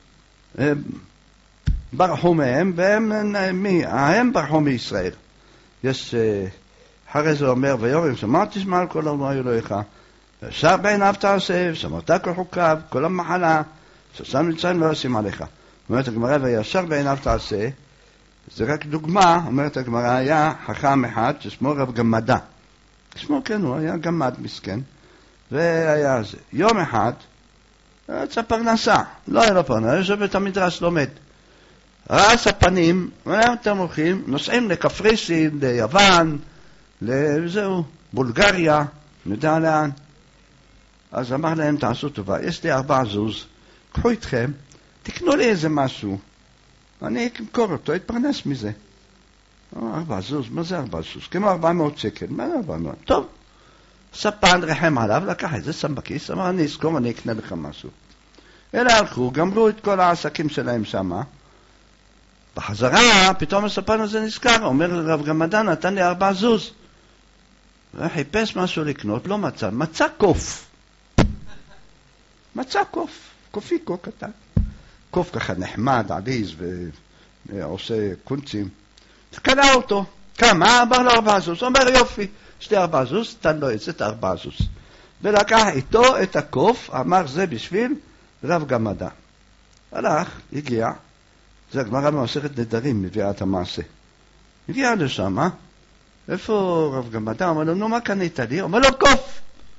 ברחו מהם, והם מי? הם ברחו מישראל. יש... אחרי זה אומר, ויורם, שמעת תשמע על כל אדוני אלוהיך, ישר בעיניו תעשה, שמרת כל חוקיו, כל המחלה, ששם מצרים לא ישים עליך. אומרת הגמרא, וישר בעיניו תעשה, זה רק דוגמה, אומרת הגמרא, היה חכם אחד ששמו רב גמדה. שמו כן, הוא היה גמד מסכן, והיה זה. יום אחד, יצא פרנסה, לא היה לו פרנסה, יושב את המדרש לומד. ראה ספנים, אתם הולכים, נוסעים לקפריסין, ליוון, לזהו, בולגריה, נדע לאן. אז אמר להם, תעשו טובה, יש לי ארבע זוז, קחו איתכם, תקנו לי איזה משהו, אני אמכור אותו, אתפרנס מזה. ארבע זוז, מה זה ארבע זוז? כמו ארבע מאות שקל, מה זה ארבע מאות? טוב, ספן רחם עליו, לקח את זה, שם בכיס, אמר, אני אסכום, אני אקנה לך משהו. אלה הלכו, גמרו את כל העסקים שלהם שמה, בחזרה, פתאום הספן הזה נזכר, אומר רב גמדן, נתן לי ארבע זוז. וחיפש משהו לקנות, לא מצא, מצא קוף. מצא קוף, קופיקו קטן. קוף ככה נחמד, עליז, ועושה קונצים. קנה אותו. כמה? אמר לו ארבע זוז. אומר יופי, יש לי ארבע זוז, תן לו את זה, את ארבע זוז. ולקח איתו את הקוף, אמר זה בשביל רב גמדן. הלך, הגיע, זה הגמרא במסכת נדרים, מביאה את המעשה. הגיע לשם, איפה רב גמדן? אומר לו, נו, מה קנית לי? אומר לו, קוף.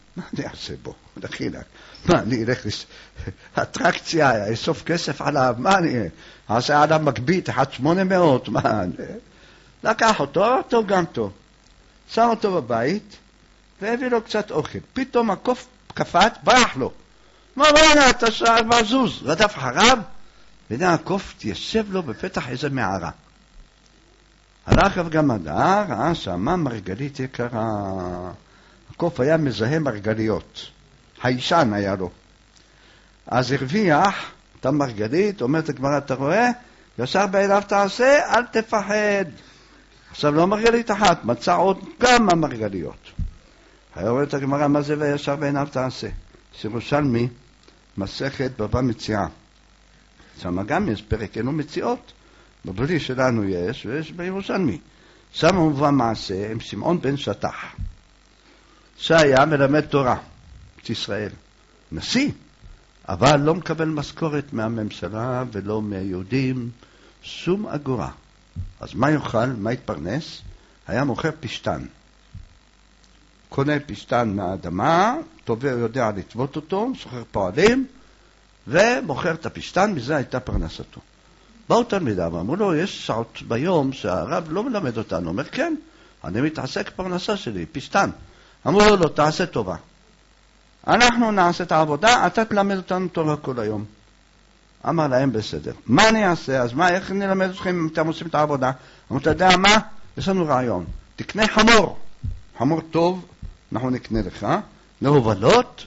מה אני אעשה בו? דחילק. מה, אני אלך לאטרקציה, אסוף כסף עליו, מה אני אעשה עליו מקבית, אחד שמונה מאות, מה? לקח אותו, אותו גם טוב. שם אותו בבית, והביא לו קצת אוכל. פתאום הקוף קפט, ברח לו. מה, מה, אתה שער ועזוז? רדף אחריו, והנה הקוף תיישב לו בפתח איזה מערה. הלך גם הדר, ראה שמה מרגלית יקרה. הקוף היה מזהה מרגליות. הישן היה לו. אז הרוויח את המרגלית, אומרת הגמרא, אתה רואה? ישר בעיניו תעשה, אל תפחד. עכשיו לא מרגלית אחת, מצא עוד כמה מרגליות. היה אומרת הגמרא, מה זה וישר בעיניו תעשה? ירושלמי, מסכת בבא מציאה. שם גם יש פרק, אינו מציאות. בבלי שלנו יש, ויש בירושלמי. שם מובא מעשה עם שמעון בן שטח. שהיה מלמד תורה את ישראל. נשיא, אבל לא מקבל משכורת מהממשלה ולא מהיהודים, שום אגורה. אז מה יאכל, מה יתפרנס? היה מוכר פשטן. קונה פשטן מהאדמה, תובע יודע לטוות אותו, סוחר פועלים, ומוכר את הפשטן, מזה הייתה פרנסתו. באו תלמידיו, אמרו לו, יש שעות ביום שהרב לא מלמד אותנו. אומר, כן, אני מתעסק פרנסה שלי, פשטן. אמרו לו, לא, תעשה טובה. אנחנו נעשה את העבודה, אתה תלמד אותנו תורה כל היום. אמר להם, בסדר. מה אני אעשה? אז מה, איך נלמד אתכם אם אתם עושים את העבודה? אמרו, אתה יודע מה? יש לנו רעיון. תקנה חמור. חמור טוב, אנחנו נקנה לך, להובלות,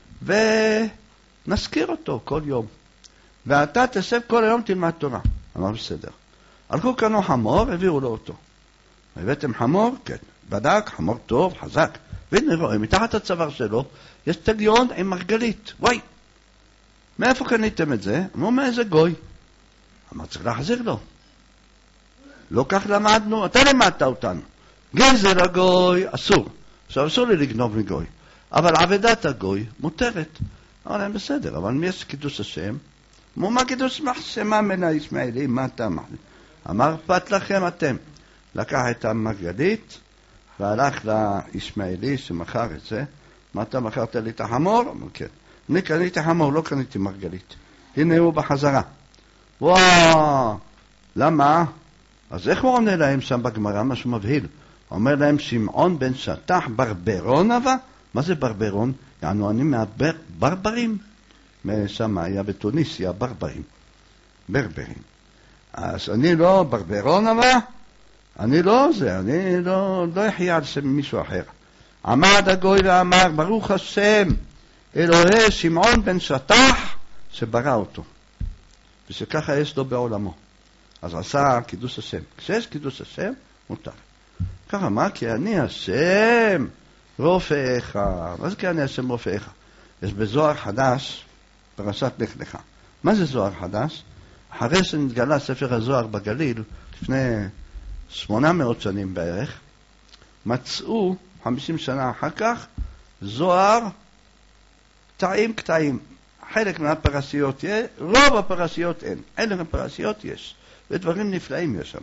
ונזכיר אותו כל יום. ואתה תשב כל היום תלמד תורה. אמר, בסדר. הלכו קנו חמור, הביאו לו אותו. הבאתם חמור? כן. בדק, חמור טוב, חזק. והנה רואה, מתחת הצוואר שלו, יש תליון עם מרגלית. וואי! מאיפה קניתם את זה? אמרו, מאיזה גוי. אמר, צריך להחזיר לו. לא כך למדנו, אתה למדת אותנו. גזר הגוי, אסור. עכשיו, אסור לי לגנוב מגוי. אבל עבדת הגוי מותרת. אמר להם, בסדר, אבל מי יש קידוש השם? אמרו, מה קידוש מחשמה מן הישמעאלים? מה אתה מחליט? אמר, פת לכם אתם. לקח את המרגלית, והלך לישמעאלי שמכר את זה. מה אתה מכרת לי את החמור? אמר, כן. אני קניתי חמור, לא קניתי מרגלית. הנה הוא בחזרה. וואו, למה? אז איך הוא עונה להם שם בגמרא? משהו מבהיל. אומר להם, שמעון בן שטח ברברון אבא? מה זה ברברון? יענו, אני מהברברים. שם היה בתוניסיה, ברברים. ברברים. אז אני לא ברברון אבא? אני לא זה, אני לא, לא אחיה על שם מישהו אחר. עמד הגוי ואמר, ברוך השם, אלוהי שמעון בן שטח, שברא אותו. ושככה יש לו בעולמו. אז עשה קידוש השם. כשיש קידוש השם, מותר. ככה מה? כי אני השם רופאיך. מה זה כי אני השם רופאיך? יש בזוהר חדש, פרשת לך לך. מה זה זוהר חדש? אחרי שנתגלה ספר הזוהר בגליל, לפני שמונה מאות שנים בערך, מצאו, חמישים שנה אחר כך, זוהר קטעים קטעים. חלק מהפרשיות יש, רוב הפרשיות אין. חלק מהפרשיות יש. ודברים נפלאים יש שם.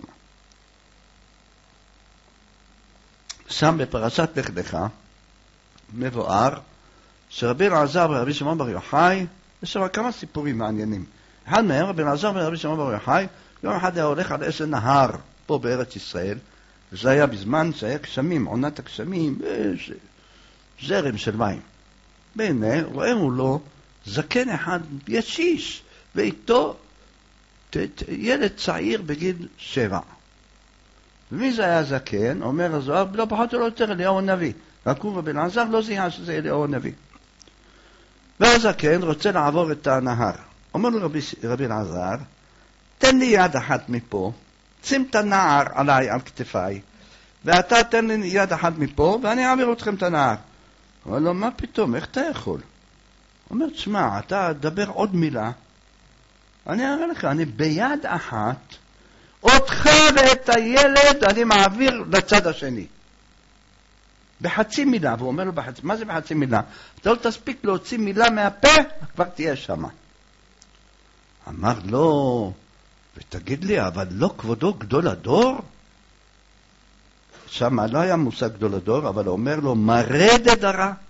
שם בפרשת לך לך, מבואר, שרבי אלעזר ורבי שמעון בר יוחאי, יש שם כמה סיפורים מעניינים. אחד מהם, רבי אלעזר ורבי שמעון בר יוחאי, יום אחד היה הולך על איזה נהר פה בארץ ישראל, וזה היה בזמן שהיה גשמים, עונת הגשמים, איזה זרם של מים. והנה, ראינו לו זקן אחד ישיש, ואיתו ילד צעיר בגיל שבע. ומי זה היה זקן? אומר הזוהר, לא פחות או לא יותר אליהו הנביא. רק הוא רבי אלעזר לא זיהה שזה אליהו הנביא. והזקן רוצה לעבור את הנהר. אומר לו רבי, רבי אלעזר, תן לי יד אחת מפה, שים את הנער עליי, על כתפיי, ואתה תן לי יד אחת מפה, ואני אעביר אתכם את הנער. אומר לו, מה פתאום? איך אתה יכול? אומר, תשמע, אתה דבר עוד מילה, אני אראה לך, אני ביד אחת, אותך ואת הילד אני מעביר לצד השני. בחצי מילה, והוא אומר לו, בחצי, מה זה בחצי מילה? אתה לא תספיק להוציא מילה מהפה, כבר תהיה שמה. אמר לו, ותגיד לי, אבל לא כבודו גדול הדור? שמה לא היה מושג גדול הדור, אבל הוא אומר לו, מרד דרה.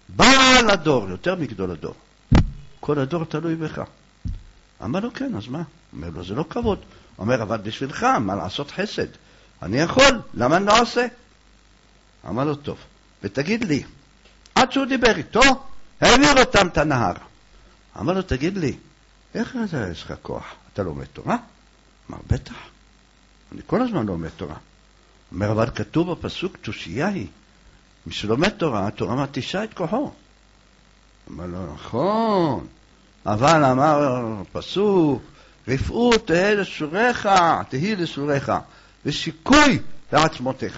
בעל הדור, יותר מגדול הדור. כל הדור תלוי בך. אמר לו, כן, אז מה? אומר לו, זה לא כבוד. אומר, אבל בשבילך, מה לעשות חסד? אני יכול, למה אני לא עושה? אמר לו, טוב, ותגיד לי, עד שהוא דיבר איתו, העביר אותם את הנהר. אמר לו, תגיד לי, איך אתה יש לך כוח? אתה לומד תורה? אמר, בטח, אני כל הזמן לומד תורה. אומר, אבל כתוב בפסוק, תושייה היא, מי שלומד תורה, התורה מתישה את כוחו. אמר לו, נכון, אבל אמר פסוק, רפאו תהי לשוריך, תהי לשוריך, ושיקוי לעצמותיך.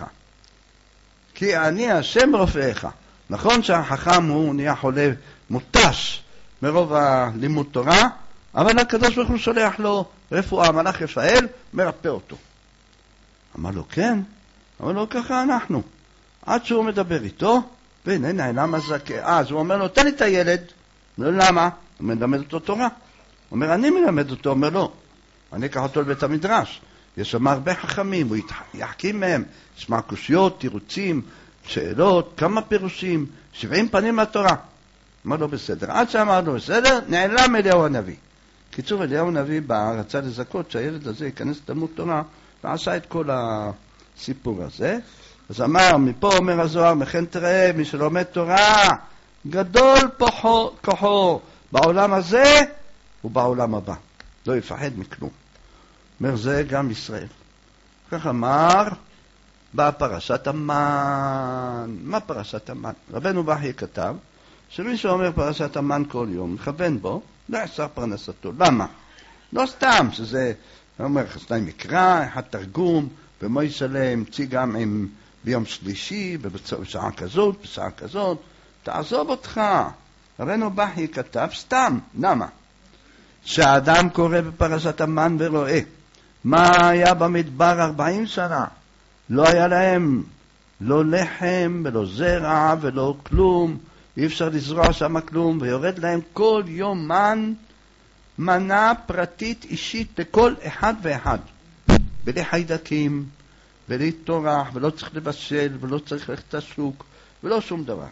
כי אני השם רופאיך. נכון שהחכם הוא נהיה חולה מותש מרוב הלימוד תורה, אבל הקדוש ברוך הוא שולח לו רפואה, המלאך רפאל מרפא אותו. אמר לו, כן? אמר לו, ככה אנחנו. עד שהוא מדבר איתו, והנה נעלם הזקן. אז הוא אומר לו, תן לי את הילד. אומר לו, למה? הוא מלמד אותו תורה. הוא אומר, אני מלמד אותו. אומר לו, אני אקח אותו לבית המדרש. יש שם הרבה חכמים, הוא יחכים מהם, ישמע קושיות, תירוצים, שאלות, כמה פירושים, שבעים פנים לתורה. אמר לו, בסדר. עד שאמר לו, בסדר, נעלם אליהו הנביא. קיצור, אליהו הנביא בא, רצה לזכות שהילד הזה ייכנס לתלמוד תורה, ועשה את כל הסיפור הזה. אז אמר, מפה אומר הזוהר, מכן תראה, מי שלומד תורה, גדול פוחו, כוחו, בעולם הזה ובעולם הבא. לא יפחד מכלום. אומר, זה גם ישראל. כך אמר, באה פרשת המן. מה פרשת המן? רבנו בכי כתב, שמי שאומר פרשת המן כל יום, מכוון בו, לא יחסר פרנסתו. למה? לא סתם, שזה, הוא אומר, חסנאי מקרא, אחד תרגום, ומויסלה המציא גם עם ביום שלישי, בשעה כזאת, בשעה כזאת, תעזוב אותך. רבנו בכי כתב סתם. למה? שהאדם קורא בפרשת המן ורואה מה היה במדבר ארבעים שנה. לא היה להם לא לחם ולא זרע ולא כלום, אי אפשר לזרוע שם כלום, ויורד להם כל יום מן, מנה פרטית אישית לכל אחד ואחד, בלי חיידקים, בלי טורח, ולא צריך לבשל, ולא צריך ללכת לשוק, ולא שום דבר.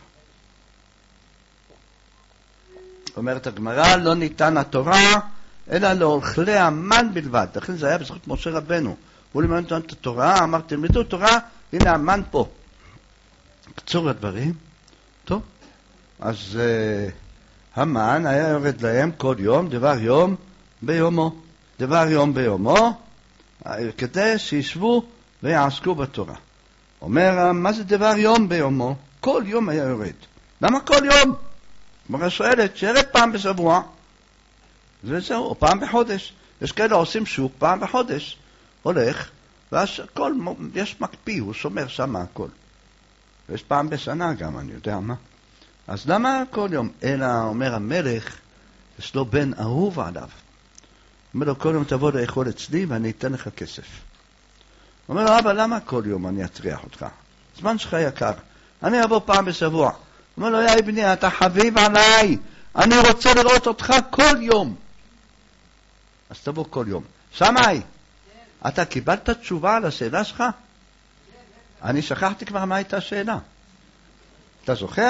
אומרת הגמרא, לא ניתן התורה אלא לאוכלי המן בלבד. לכן זה היה בזכות משה רבנו. הוא לימד אותנו את התורה, אמר, תלמדו תורה, הנה המן פה. קצור הדברים, טוב. אז uh, המן היה יורד להם כל יום, דבר יום ביומו. דבר יום ביומו, כדי שישבו ויעסקו בתורה. אומר, מה זה דבר יום ביומו? כל יום היה יורד. למה כל יום? כלומר, שואלת, שירד פעם בשבוע, וזהו, או פעם בחודש. יש כאלה עושים שוק פעם בחודש. הולך, ואז הכל, יש מקפיא, הוא שומר שם הכל. ויש פעם בשנה גם, אני יודע מה. אז למה כל יום? אלא, אומר המלך, יש לו בן אהוב עליו. אומר לו, כל יום תבוא לאכול אצלי ואני אתן לך כסף. אומר לו, אבא, למה כל יום אני אטריח אותך? זמן שלך יקר. אני אבוא פעם בשבוע. אומר לו, יא בני, אתה חביב עליי. אני רוצה לראות אותך כל יום. אז תבוא כל יום. שמאי, אתה קיבלת תשובה על השאלה שלך? אני שכחתי כבר מה הייתה השאלה. אתה זוכר?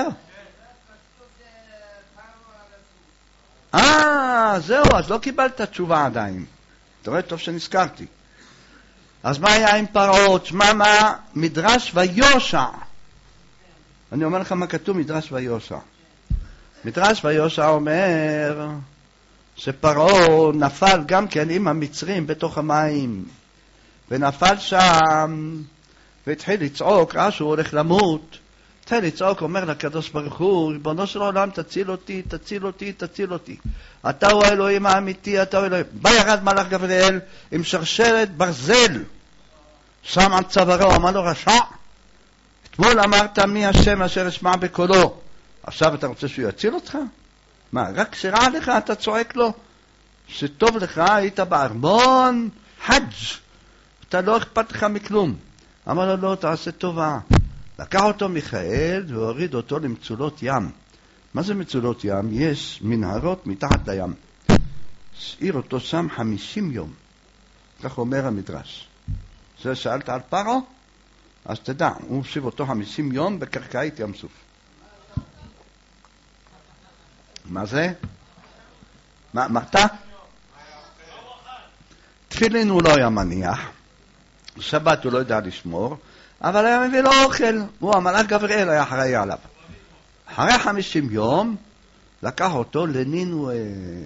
אה, זהו, אז לא קיבלת תשובה עדיין. אתה רואה, טוב שנזכרתי. אז מה היה עם פרעות? מה, מה? מדרש ויושע. אני אומר לך מה כתוב מדרש ויושע. מדרש ויושע אומר שפרעה נפל גם כן עם המצרים בתוך המים. ונפל שם, והתחיל לצעוק, ראה שהוא הולך למות. התחיל לצעוק, אומר לקדוש ברוך הוא, ריבונו של עולם, תציל אותי, תציל אותי, תציל אותי. אתה הוא האלוהים האמיתי, אתה הוא אלוהים. בא ירד מלאך גבריאל עם שרשרת ברזל, שם על צווארו, אמר לו, רשע, אתמול אמרת מי השם אשר אשמע בקולו. עכשיו אתה רוצה שהוא יציל אותך? מה, רק כשרע לך אתה צועק לו? שטוב לך, היית בארמון, חג' אתה לא אכפת לך מכלום. אמר לו, לא, תעשה טובה. לקח אותו מיכאל והוריד אותו למצולות ים. מה זה מצולות ים? יש מנהרות מתחת לים. השאיר אותו שם חמישים יום. כך אומר המדרש. זה שאלת על פרעה? אז תדע, הוא הושיב אותו חמישים יום בקרקעית ים סוף. מה זה? מה, מה אתה? תפילין הוא לא היה מניח, שבת הוא לא יודע לשמור, אבל היה מביא לו אוכל, הוא המלאך גבריאל היה אחראי עליו. אחרי חמישים יום, לקח אותו לנינווה,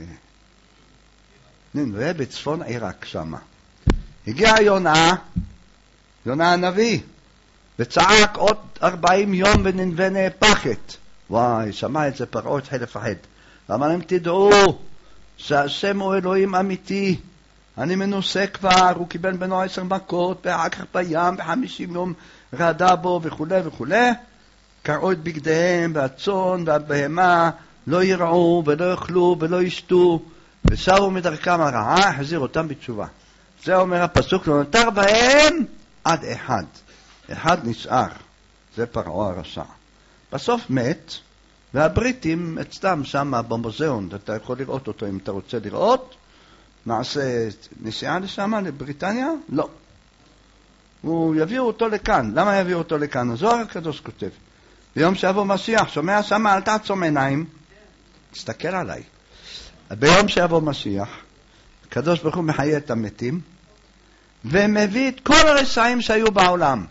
נינווה בצפון עיראק שמה. הגיע יונה, יונה הנביא, וצעק עוד ארבעים יום ונינווה נהפכת. וואי, שמע את זה פרעה התחיל לפחד. ואמר להם, תדעו שהשם הוא אלוהים אמיתי, אני מנוסה כבר, הוא קיבל בנו עשר מכות, ואחר כך בים, וחמישים יום רעדה בו וכו' וכו'. קרעו את בגדיהם, והצאן והבהמה לא ירעו ולא יאכלו ולא ישתו, ושרו מדרכם הרעה, החזיר אותם בתשובה. זה אומר הפסוק, לא נותר בהם עד אחד. אחד נשאר, זה פרעה הרשע. בסוף מת, והבריטים אצלם שם במוזיאון, אתה יכול לראות אותו אם אתה רוצה לראות. נעשה נסיעה לשם, לבריטניה? לא. הוא יביאו אותו לכאן. למה יביאו אותו לכאן? הזוהר הקדוש כותב. ביום שיבוא משיח, שומע שם, אל תעצום עיניים. תסתכל עליי. ביום שיבוא משיח, הקדוש ברוך הוא מחיה את המתים, ומביא את כל הרשעים שהיו בעולם.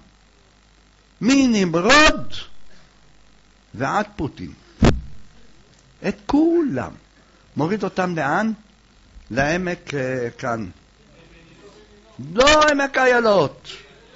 מנמרוד ועד פוטין. את כולם. מוריד אותם לאן? לעמק כאן. לא עמק איילות.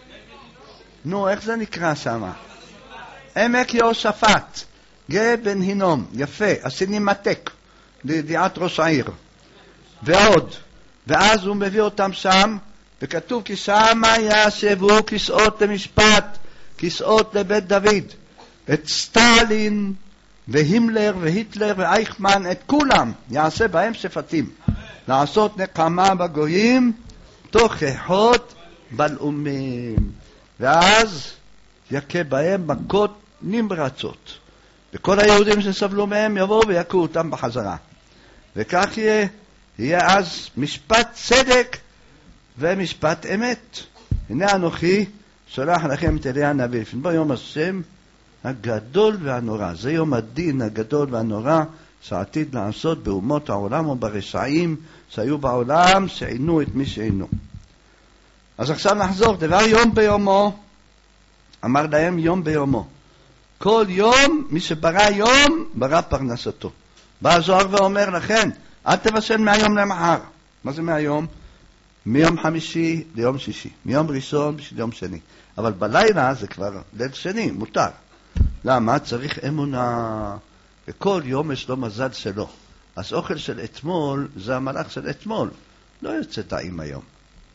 נו, איך זה נקרא שם? עמק יהושפט. גאה בן הינום. יפה. הסינמטק. לידיעת ראש העיר. ועוד. ואז הוא מביא אותם שם, וכתוב כי שמה ישבו כיסאות למשפט, כיסאות לבית דוד. את סטלין והימלר והיטלר ואייכמן, את כולם יעשה בהם שפטים. לעשות נקמה בגויים, תוכחות בלאומים. ואז יכה בהם מכות נמרצות. וכל היהודים שסבלו מהם יבואו ויקעו אותם בחזרה. וכך יהיה, יהיה אז משפט צדק ומשפט אמת. הנה אנוכי שולח לכם את אליה הנביא. לפני יום השם הגדול והנורא. זה יום הדין הגדול והנורא שעתיד לעשות באומות העולם וברשעים שהיו בעולם, שעינו את מי שעינו. אז עכשיו נחזור, דבר יום ביומו, אמר להם יום ביומו. כל יום, מי שברא יום, ברא פרנסתו. בא הזוהר ואומר לכם, אל תבשל מהיום למחר. מה זה מהיום? מיום חמישי ליום שישי. מיום ראשון בשביל יום שני. אבל בלילה זה כבר ליל שני, מותר. למה? צריך אמונה. וכל יום יש לו מזל שלו. אז אוכל של אתמול זה המלאך של אתמול. לא יוצא טעים היום.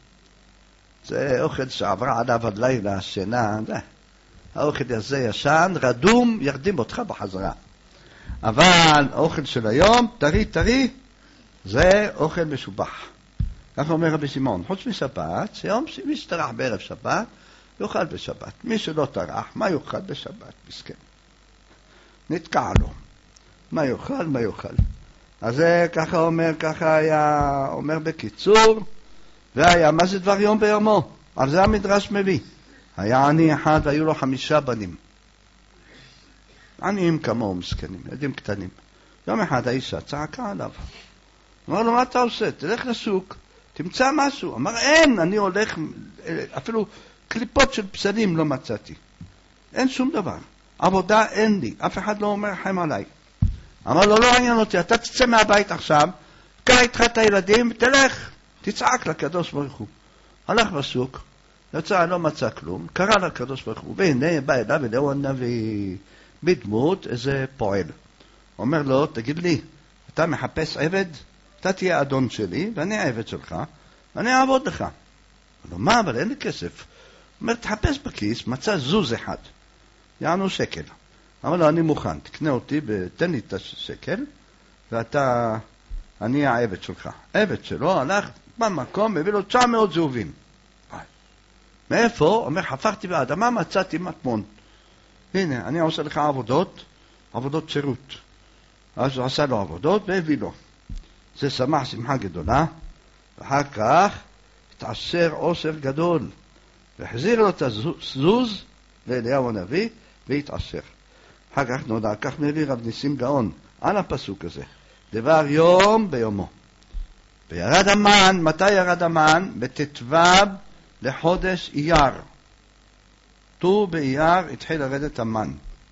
זה אוכל שעברה עליו עד לילה, השינה. זה. האוכל הזה ישן, רדום, ירדים אותך בחזרה. אבל האוכל של היום, טרי טרי, זה אוכל משובח. כך אומר רבי שמעון. חוץ משבת, שיום מי שטרח בערב שבת, יאכל בשבת. מי שלא טרח, מה יאכל בשבת? מסכן. נתקע לו. מה יאכל, מה יאכל. אז זה ככה אומר, ככה היה אומר בקיצור, והיה, מה זה דבר יום ביומו? על זה המדרש מביא. היה עני אחד והיו לו חמישה בנים. עניים כמוהו מסכנים, ילדים קטנים. יום אחד האישה צעקה עליו. אמר לו, מה אתה עושה? תלך לשוק, תמצא משהו. אמר, אין, אני הולך, אפילו קליפות של פסלים לא מצאתי. אין שום דבר. עבודה אין לי, אף אחד לא אומר חם עליי. אמר לו, לא עניין אותי, אתה תצא מהבית עכשיו, קרא איתך את הילדים, תלך, תצעק לקדוש ברוך הוא. הלך בסוק, יצא, לא מצא כלום, קרא לקדוש ברוך הוא, והנה בא אליו אליהו הנביא, בדמות איזה פועל. אומר לו, תגיד לי, אתה מחפש עבד? אתה תהיה אדון שלי, ואני העבד שלך, ואני אעבוד לך. אמר לו, מה, אבל אין לי כסף. אומר, תחפש בכיס, מצא זוז אחד, יענו שקל. אמר לו, אני מוכן, תקנה אותי, תן לי את השקל, ואתה, אני העבד שלך. העבד שלו הלך במקום, הביא לו תשע מאות זהובים. מאיפה? אומר, חפרתי באדמה, מצאתי מטמון. הנה, אני עושה לך עבודות, עבודות שירות. אז הוא עשה לו עבודות והביא לו. זה שמח שמחה גדולה, ואחר כך התעשר עושר גדול, והחזיר לו את הזוז לאליהו הנביא, והתעשר. אחר כך נודע, כך מביא רב ניסים גאון, על הפסוק הזה. דבר יום ביומו. וירד המן, מתי ירד המן? בתתו לחודש אייר. ט"ו באייר התחיל לרדת המן.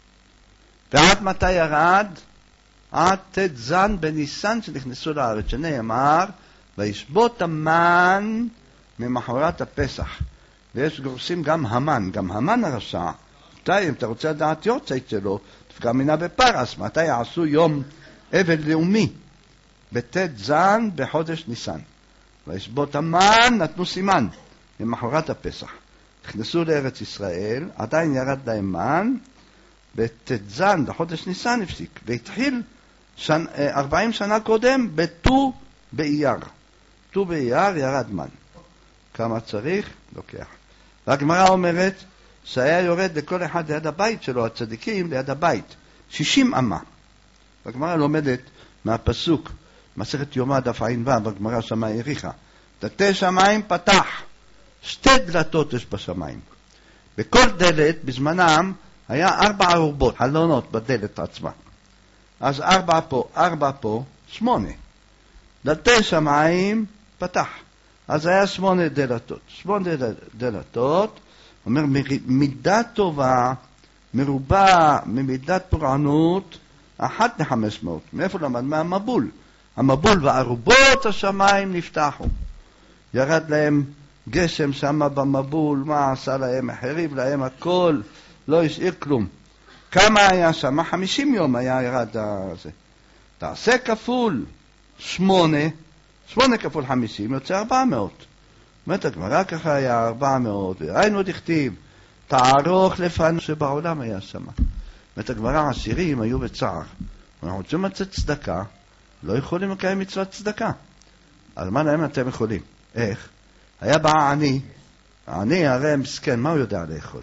ועד מתי ירד? עד ט"ז בניסן שנכנסו לארץ, שנאמר, וישבות המן ממחרת הפסח. ויש גורסים גם המן, גם המן הרשע. מתי, אם אתה רוצה לדעת יורצייט שלו, תפגע מינה בפרס, מתי יעשו יום אבל לאומי? בט"ז בחודש ניסן. וישבות המן, נתנו סימן, ממחרת הפסח. נכנסו לארץ ישראל, עדיין ירד להם מן, בט"ז בחודש ניסן הפסיק, והתחיל שנ, ארבעים שנה קודם בט"ו באייר. ט"ו באייר ירד מן. כמה צריך? לוקח. והגמרא אומרת שהיה יורד לכל אחד ליד הבית שלו, הצדיקים ליד הבית, שישים אמה. והגמרא לומדת מהפסוק, מסכת יומא דף ע"ו, והגמרא שמה העריכה. דלתי שמיים פתח, שתי דלתות יש בשמיים. בכל דלת בזמנם היה ארבע ארובות, חלונות בדלת עצמה. אז ארבע פה, ארבע פה, שמונה. דלתי שמיים פתח. אז היה שמונה דלתות. שמונה דלתות, אומר, מידה טובה, מרובה ממידת פורענות, אחת לחמש מאות. מאיפה למד? מהמבול. המבול והארובות השמיים נפתחו. ירד להם גשם שם במבול, מה עשה להם? החריב להם הכל, לא השאיר כלום. כמה היה שם? חמישים יום היה ירד הזה. תעשה כפול שמונה, שמונה כפול חמישים, יוצא ארבע מאות. אומרת הגמרא, ככה היה ארבע מאות, וראינו דכתיב, תערוך לפנינו שבעולם היה שם. אומרת הגמרא, העשירים היו בצער. אנחנו רוצים לצאת צדקה, לא יכולים לקיים מצוות צדקה. אז מה להם אתם יכולים? איך? היה בא עני, העני הרי מסכן, מה הוא יודע לאכול?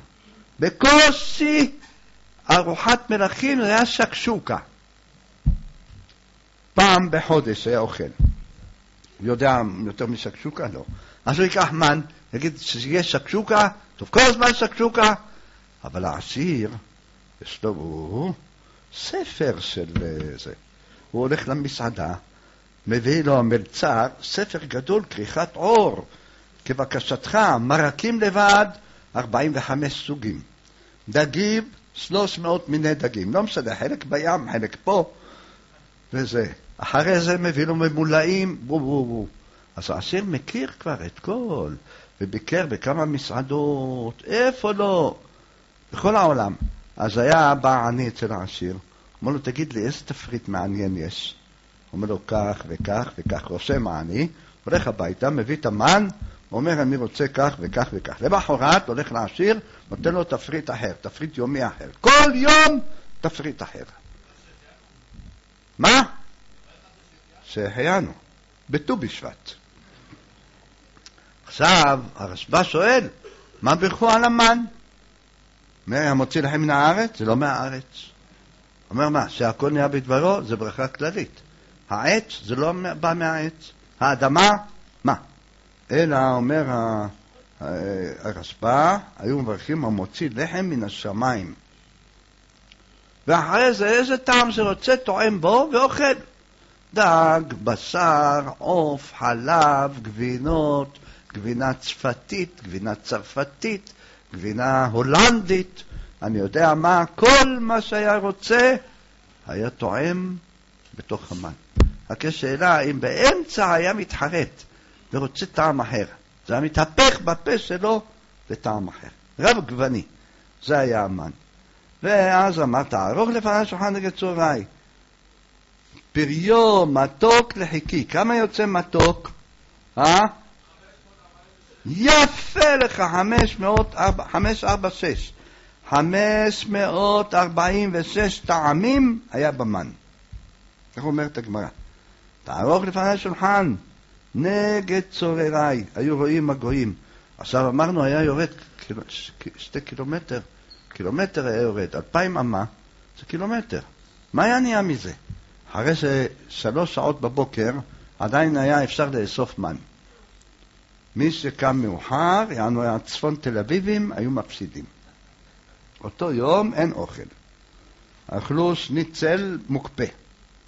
בקושי ארוחת מלכים היה שקשוקה. פעם בחודש היה אוכל. הוא יודע יותר משקשוקה? לא. אז הוא ייקח מן, יגיד שיש שקשוקה, טוב, כל הזמן שקשוקה, אבל העשיר, יש לו הוא, ספר של זה. הוא הולך למסעדה, מביא לו המלצר, ספר גדול, כריכת עור, כבקשתך, מרקים לבד, ארבעים וחמישה סוגים. דגים, שלוש מאות מיני דגים. לא משנה, חלק בים, חלק פה, וזה. אחרי זה מביא לו ממולאים, בו בו בו. אז העשיר מכיר כבר את כל, וביקר בכמה מסעדות, איפה לא? בכל העולם. אז היה בא עני אצל העשיר, אומר לו, תגיד לי, איזה תפריט מעניין יש? אומר לו, כך וכך וכך, רושם העני, הולך הביתה, מביא את המן, אומר, אני רוצה כך וכך וכך. למחרת הולך לעשיר, נותן לו תפריט אחר, תפריט יומי אחר. כל יום תפריט אחר. מה? שהחיינו, בט"ו בשבט. עכשיו, הרשב"א שואל, מה ברכו על המן? אומר, המוציא לכם מן הארץ? זה לא מהארץ. אומר מה? שהכל נהיה בדברו, זה ברכה כללית. העץ, זה לא בא מהעץ. האדמה, מה? אלא אומר הרשב"א, היו מברכים המוציא לחם מן השמיים. ואחרי זה, איזה טעם שרוצה טועם בו ואוכל. דג, בשר, עוף, חלב, גבינות, גבינה צפתית, גבינה צרפתית, גבינה הולנדית, אני יודע מה, כל מה שהיה רוצה, היה טועם בתוך המן. רק השאלה, אם באמצע היה מתחרט ורוצה טעם אחר, זה היה מתהפך בפה שלו לטעם אחר. רב גווני, זה היה המן. ואז אמר, תערוך לפני השולחן נגד צהרי. פריו מתוק לחיקי. כמה יוצא מתוק? אה? יפה לך, חמש מאות ארבעים ושש. חמש מאות ארבעים ושש טעמים היה במן. איך אומרת הגמרא? תערוך לפני השולחן נגד צוררי. היו רואים הגויים. עכשיו אמרנו, היה יורד קיל... שתי קילומטר. קילומטר היה יורד. אלפיים אמה זה קילומטר. מה היה נהיה מזה? אחרי ששלוש שעות בבוקר עדיין היה אפשר לאסוף מן. מי שקם מאוחר, יענו היה צפון תל אביבים, היו מפסידים. אותו יום אין אוכל. אכלו שניצל מוקפה.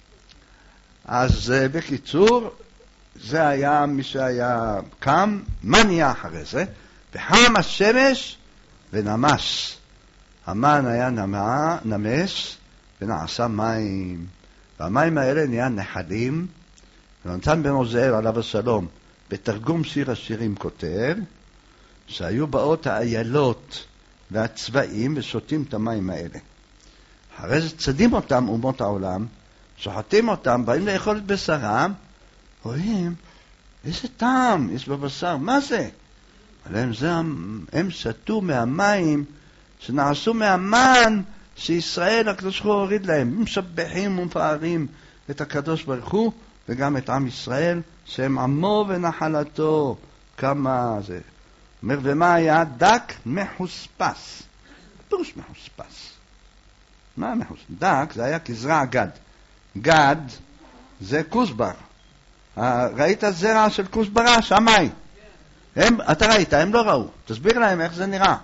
אז בקיצור, זה היה מי שהיה קם, מה נהיה אחרי זה? וחם השמש ונמס. המן היה נמה, נמס ונעשה מים. והמים האלה נהיה נחלים. ונתן בן עוזיאל עליו השלום, בתרגום שיר השירים כותב, שהיו באות האיילות והצבעים ושותים את המים האלה. אחרי זה צדים אותם אומות העולם, שוחטים אותם, באים לאכול את בשרם, רואים, איזה טעם יש בבשר, מה זה? עליהם זה, הם שתו מהמים שנעשו מהמן שישראל הקדוש ברוך הוא הוריד להם. הם משבחים ומפארים את הקדוש ברוך הוא וגם את עם ישראל שהם עמו ונחלתו. כמה זה אומר, ומה היה? דק מחוספס. פירוש מחוספס, מה מחוספס? דק זה היה כזרע גד. גד זה כוסבר. ראית זרע של כוסברה? שמאי. הם, אתה ראית, הם לא ראו. תסביר להם איך זה נראה.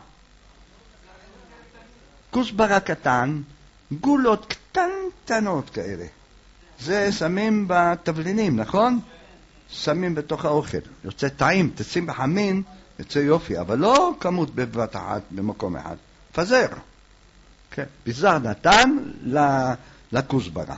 כוסברה קטן, גולות קטנטנות כאלה. זה שמים בתבלינים, נכון? שמים בתוך האוכל. יוצא טעים, תשים בחמין, יוצא יופי, אבל לא כמות בבת אחת במקום אחד. פזר. כן. פיזר נתן לכוסברה.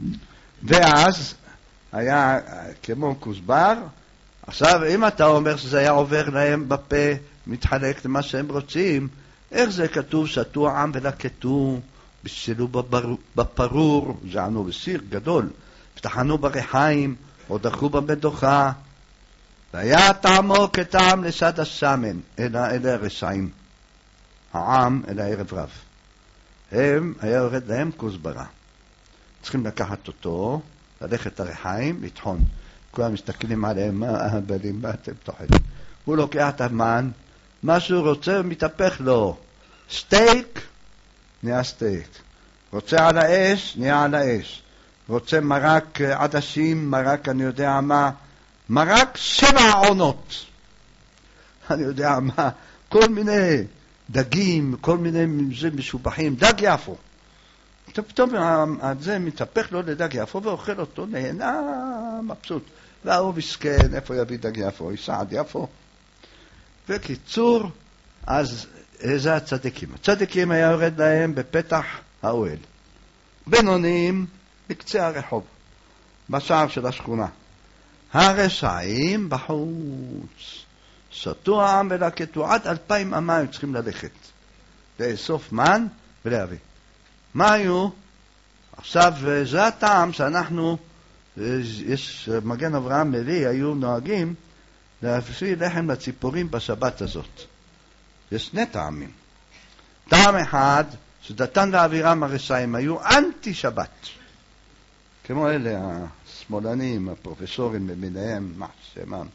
ואז היה כמו כוסבר. עכשיו, אם אתה אומר שזה היה עובר להם בפה, מתחלק למה שהם רוצים, איך זה כתוב? שתו העם ולקטו, בשלו בפרור, זענו בסיר גדול, פתחנו בריחיים, הודחו במדוכה, והיה טעמו כטעם לשד השמן, אלה אלה הרשעים. העם אלה ערב רב. הם, היה יורד להם כוסברה. צריכים לקחת אותו, ללכת לריחיים, לטחון. כולם מסתכלים עליהם, מה הבלים, מה אתם תאכלים? הוא לוקח את המן, מה שהוא רוצה מתהפך לו. סטייק, נהיה סטייק. רוצה על האש, נהיה על האש. רוצה מרק עדשים, מרק אני יודע מה, מרק שבע עונות. אני יודע מה, כל מיני דגים, כל מיני משובחים, דג יפו. פתאום זה מתהפך לו לדג יפו ואוכל אותו, נהנה, מבסוט. והוא מסכן, איפה יביא דג יפו? יסעד יפו. וקיצור, אז זה הצדיקים. הצדיקים היה יורד להם בפתח האוהל. בינוניים בקצה הרחוב, בשער של השכונה. הרשעים בחוץ. שתו העם ולקטו, עד אלפיים אמה היו צריכים ללכת. לאסוף מן ולהביא. מה היו? עכשיו, זה הטעם שאנחנו, יש מגן אברהם מביא, היו נוהגים להביא לחם לציפורים בשבת הזאת. יש שני טעמים. טעם אחד, שדתן ואבירם הרשעים היו אנטי שבת. כמו אלה השמאלנים, הפרופסורים למיניהם, מה שמם.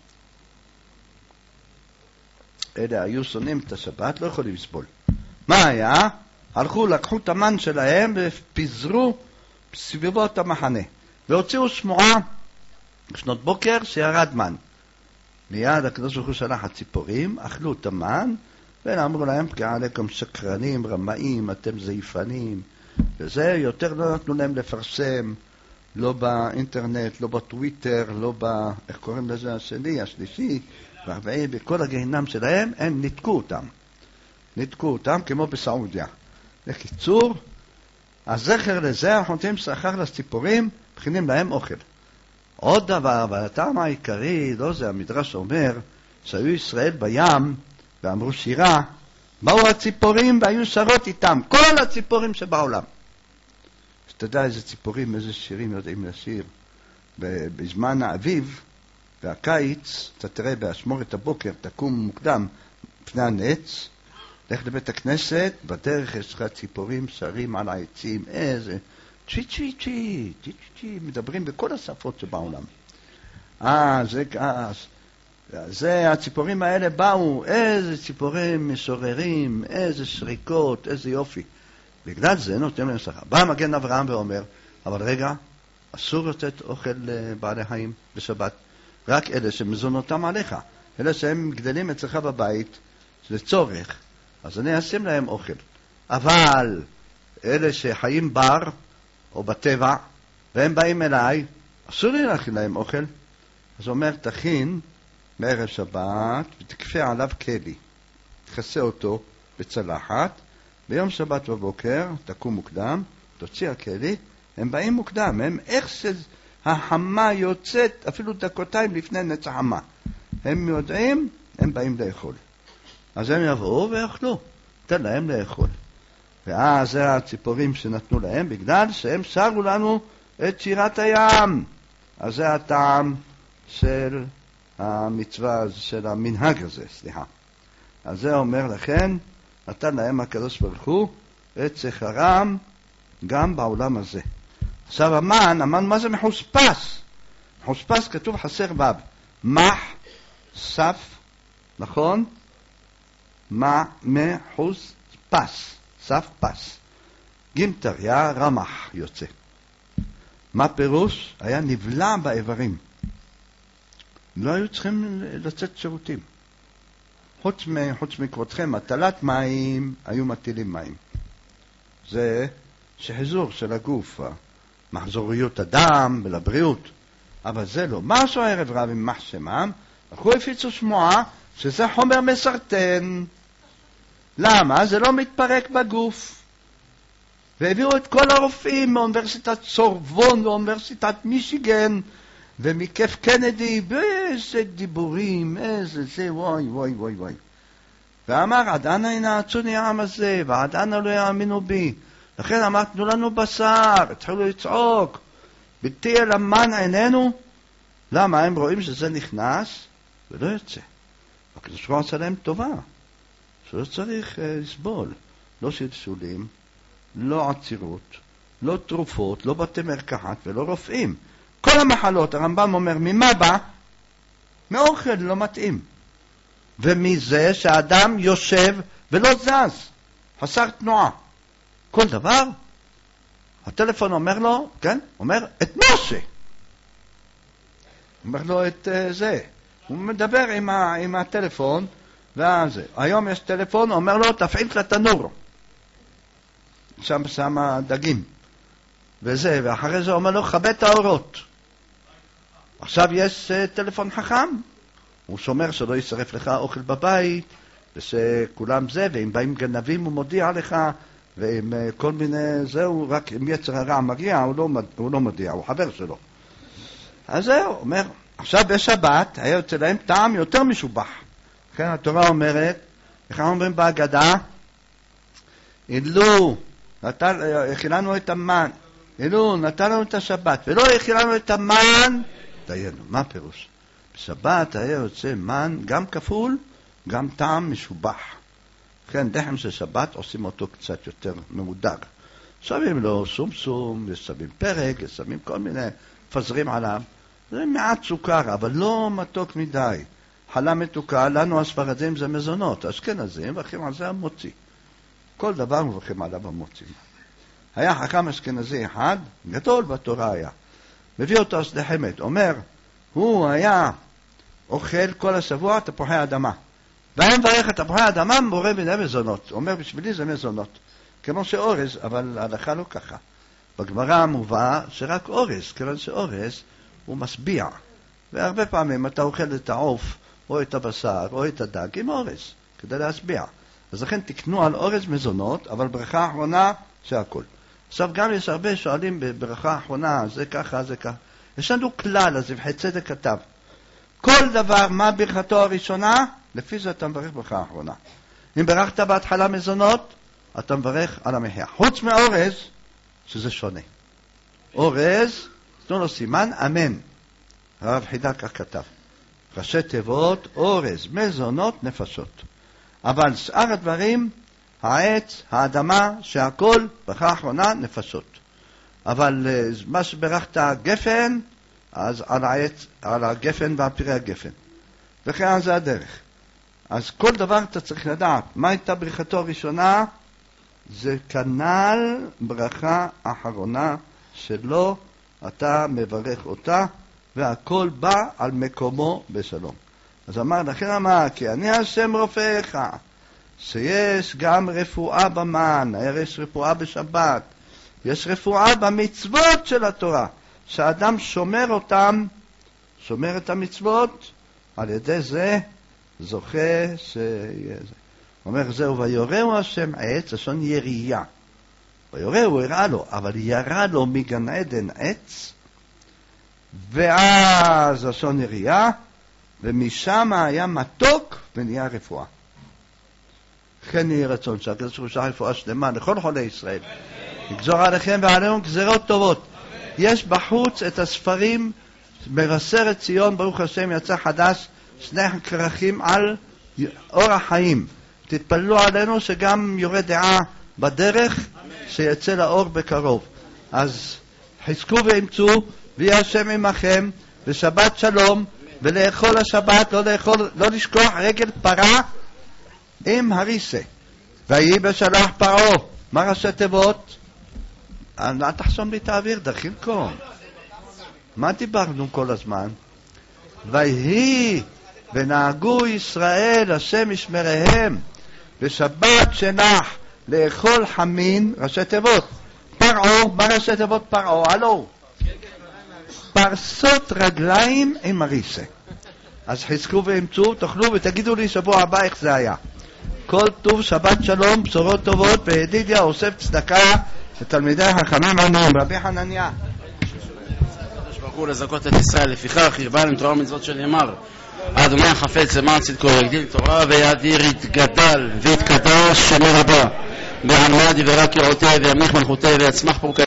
אלה היו שונאים את השבת, לא יכולים לסבול. מה היה? הלכו, לקחו את המן שלהם ופיזרו סביבות המחנה. והוציאו שמועה בשנות בוקר שירד מן. מיד הקדוש ברוך הוא שלח הציפורים, אכלו את המן, ואמרו להם, פגיעה עליכם שקרנים, רמאים, אתם זייפנים. וזה יותר לא נתנו להם לפרסם, לא באינטרנט, לא בטוויטר, לא ב... איך קוראים לזה השני, השלישי, והרביעי, בכל הגיהנם שלהם, הם נתקו אותם. נתקו אותם כמו בסעודיה. בקיצור, הזכר לזה, אנחנו נותנים שכר לציפורים, מכינים להם אוכל. עוד דבר, אבל הטעם העיקרי, לא זה, המדרש אומר, שהיו ישראל בים, ואמרו שירה, באו הציפורים והיו שרות איתם, כל הציפורים שבעולם. אתה יודע איזה ציפורים, איזה שירים יודעים לשיר. בזמן האביב והקיץ, אתה תראה באשמורת הבוקר, תקום מוקדם לפני הנץ, לך לבית הכנסת, בדרך יש לך ציפורים שרים על העצים, איזה צ'י צ'י צ'י, צ'י צ'י, מדברים בכל השפות שבעולם. אה, זה כעס. זה, הציפורים האלה באו, איזה ציפורים משוררים, איזה שריקות, איזה יופי. בגלל זה נותנים להם שכר. בא מגן אברהם ואומר, אבל רגע, אסור לתת אוכל לבעלי חיים בשבת. רק אלה שמזונותם עליך. אלה שהם גדלים אצלך בבית, לצורך, אז אני אשים להם אוכל. אבל אלה שחיים בר, או בטבע, והם באים אליי, אסור לי להכין להם אוכל. אז הוא אומר, תכין בערב שבת ותקפה עליו כלי. תכסה אותו בצלחת. ביום שבת בבוקר תקום מוקדם, תוציא הכלי. הם באים מוקדם, הם איך שהחמה יוצאת אפילו דקותיים לפני נץ החמה. הם יודעים, הם באים לאכול. אז הם יבואו ויאכלו, תן להם לאכול. ואז זה הציפורים שנתנו להם, בגלל שהם שרו לנו את שירת הים. אז זה הטעם של המצווה, של המנהג הזה, סליחה. אז זה אומר לכן, נתן להם הקדוש ברוך הוא את שכרם גם בעולם הזה. עכשיו המן, המן מה זה מחוספס? מחוספס כתוב חסר ו', מח, סף, נכון? מה מחוספס, סף פס. גימטריה רמח יוצא. מה פירוש? היה נבלע באיברים. לא היו צריכים לצאת שירותים. חוץ, מ, חוץ מכבודכם, הטלת מים, היו מטילים מים. זה שחזור של הגוף, מחזוריות הדם ולבריאות. אבל זה לא. מה עשו הערב רב עם מחשמם? אנחנו הפיצו שמועה שזה חומר מסרטן. למה? זה לא מתפרק בגוף. והביאו את כל הרופאים מאוניברסיטת סורבון ואוניברסיטת מישיגן ומכיף קנדי, באיזה דיבורים, איזה זה, וואי וואי וואי וואי. ואמר, עד אנה ינעצוני העם הזה, ועד אנה לא יאמינו בי. לכן אמרנו לנו בשר, התחילו לצעוק, ביתי אל המן עינינו. למה? הם רואים שזה נכנס ולא יוצא. הקדוש ברוך הוא עשה להם טובה, שלא צריך uh, לסבול, לא שלשולים, לא עצירות, לא תרופות, לא בתי מרקחת ולא רופאים. כל המחלות, הרמב"ם אומר, ממה בא? מאוכל לא מתאים. ומזה שהאדם יושב ולא זז, חסר תנועה. כל דבר, הטלפון אומר לו, כן? אומר, את משה. אומר לו את uh, זה. הוא מדבר עם, ה, עם הטלפון, וזה. היום יש טלפון, אומר לו, תפעיל את התנור. שם שם דגים. וזה, ואחרי זה אומר לו, חבא את האורות. עכשיו יש uh, טלפון חכם. הוא שומר שלא ישרף לך אוכל בבית, ושכולם זה, ואם באים גנבים הוא מודיע לך, ועם uh, כל מיני, זהו, רק אם יצר הרע מגיע, הוא לא, הוא לא מודיע, הוא חבר שלו. אז זהו, אומר, עכשיו בשבת היה יוצא להם טעם יותר משובח. לכן התורה אומרת, איך אומרים בהגדה, אילו הכילנו את המן, אילו נתן לנו את השבת, ולא הכילנו את המן, דיינו. מה פירוש? בשבת היה יוצא מן גם כפול, גם טעם משובח. כן, דחם של שבת עושים אותו קצת יותר ממודג. שמים לו סום סום, שמים פרק, שמים כל מיני, פזרים עליו. זה מעט סוכר, אבל לא מתוק מדי. חלה מתוקה, לנו הספרדים זה מזונות, אשכנזים, מברכים על זה המוציא. כל דבר מברכים עליו המוציא. היה חכם אשכנזי אחד, גדול בתורה היה. מביא אותו שדה חמד, אומר, הוא היה אוכל כל השבוע תפוחי אדמה. והם מברך את תפוחי אדמה מורה מיני מזונות. אומר, בשבילי זה מזונות. כמו שאורז, אבל ההלכה לא ככה. בגמרא מובא שרק אורז, כיוון שאורז הוא משביע. והרבה פעמים אתה אוכל את העוף, או את הבשר, או את הדג, עם אורז, כדי להשביע. אז לכן תקנו על אורז מזונות, אבל ברכה האחרונה זה הכל. עכשיו גם יש הרבה שואלים בברכה האחרונה, זה ככה, זה ככה. יש לנו כלל, אז יבחי צדק כתב. כל דבר, מה ברכתו הראשונה, לפי זה אתה מברך ברכה האחרונה. אם ברכת בהתחלה מזונות, אתה מברך על המחיה. חוץ מאורז, שזה שונה. אורז, תנו לו סימן, אמן. הרב חידה כך כתב. ראשי תיבות, אורז, מזונות, נפשות. אבל שאר הדברים, העץ, האדמה, שהכל, ברכה האחרונה, נפשות. אבל מה שברכת גפן, אז על העץ, על הגפן והפירי הגפן. וכן זה הדרך. אז כל דבר אתה צריך לדעת. מה הייתה ברכתו הראשונה? זה כנל ברכה האחרונה שלו, אתה מברך אותה, והכל בא על מקומו בשלום. אז אמר, לכן אמר, כי אני השם רופאיך, שיש גם רפואה במן, יש רפואה בשבת, יש רפואה במצוות של התורה, שאדם שומר אותם, שומר את המצוות, על ידי זה זוכה שיהיה זה. הוא אומר, זהו, ויורהו השם עץ, לשון ירייה. ויורהו, הראה לו, אבל ירה לו מגן עדן עץ, ואז לשון ירייה, ומשם היה מתוק ונהיה רפואה. כן יהיה רצון שהקדוש ברוך הוא ישלח רפואה שלמה לכל חולי ישראל. יגזור עליכם ועלינו גזירות טובות. יש בחוץ את הספרים, מבשרת ציון, ברוך השם יצא חדש, שני כרכים על אור החיים. תתפללו עלינו שגם יורד דעה בדרך, שיצא לאור בקרוב. אז חזקו ואמצו, ויהיה השם עמכם, ושבת שלום, ולאכול השבת, לא לאכול, לא לשכוח רגל פרה עם הריסה. ויהי בשלח פרעה. מה ראשי תיבות? אל תחסום לי את האוויר, דחילקום. מה דיברנו כל הזמן? ויהי ונהגו ישראל השם ישמריהם בשבת שנח לאכול חמין, ראשי תיבות. פרעה, מה ראשי תיבות פרעה? הלו. פרסות רגליים עם הריסה. אז חזקו ואמצו, תאכלו ותגידו לי שבוע הבא איך זה היה. כל טוב, שבת שלום, בשורות טובות, וידידיה אוסף צדקה לתלמידי החכמים עניים. רבי חנניה. ברוך הוא לזכות את ישראל, לפיכך הרבה להם תורה ומצוות שנאמר, אדוני החפץ למען צדקו, יגדיל תורה ויאדיר, יתגדל ויתקדש שנה רבה, בעלמא דברה קראותיה וימליך מלכותיה ויצמח פורקיה.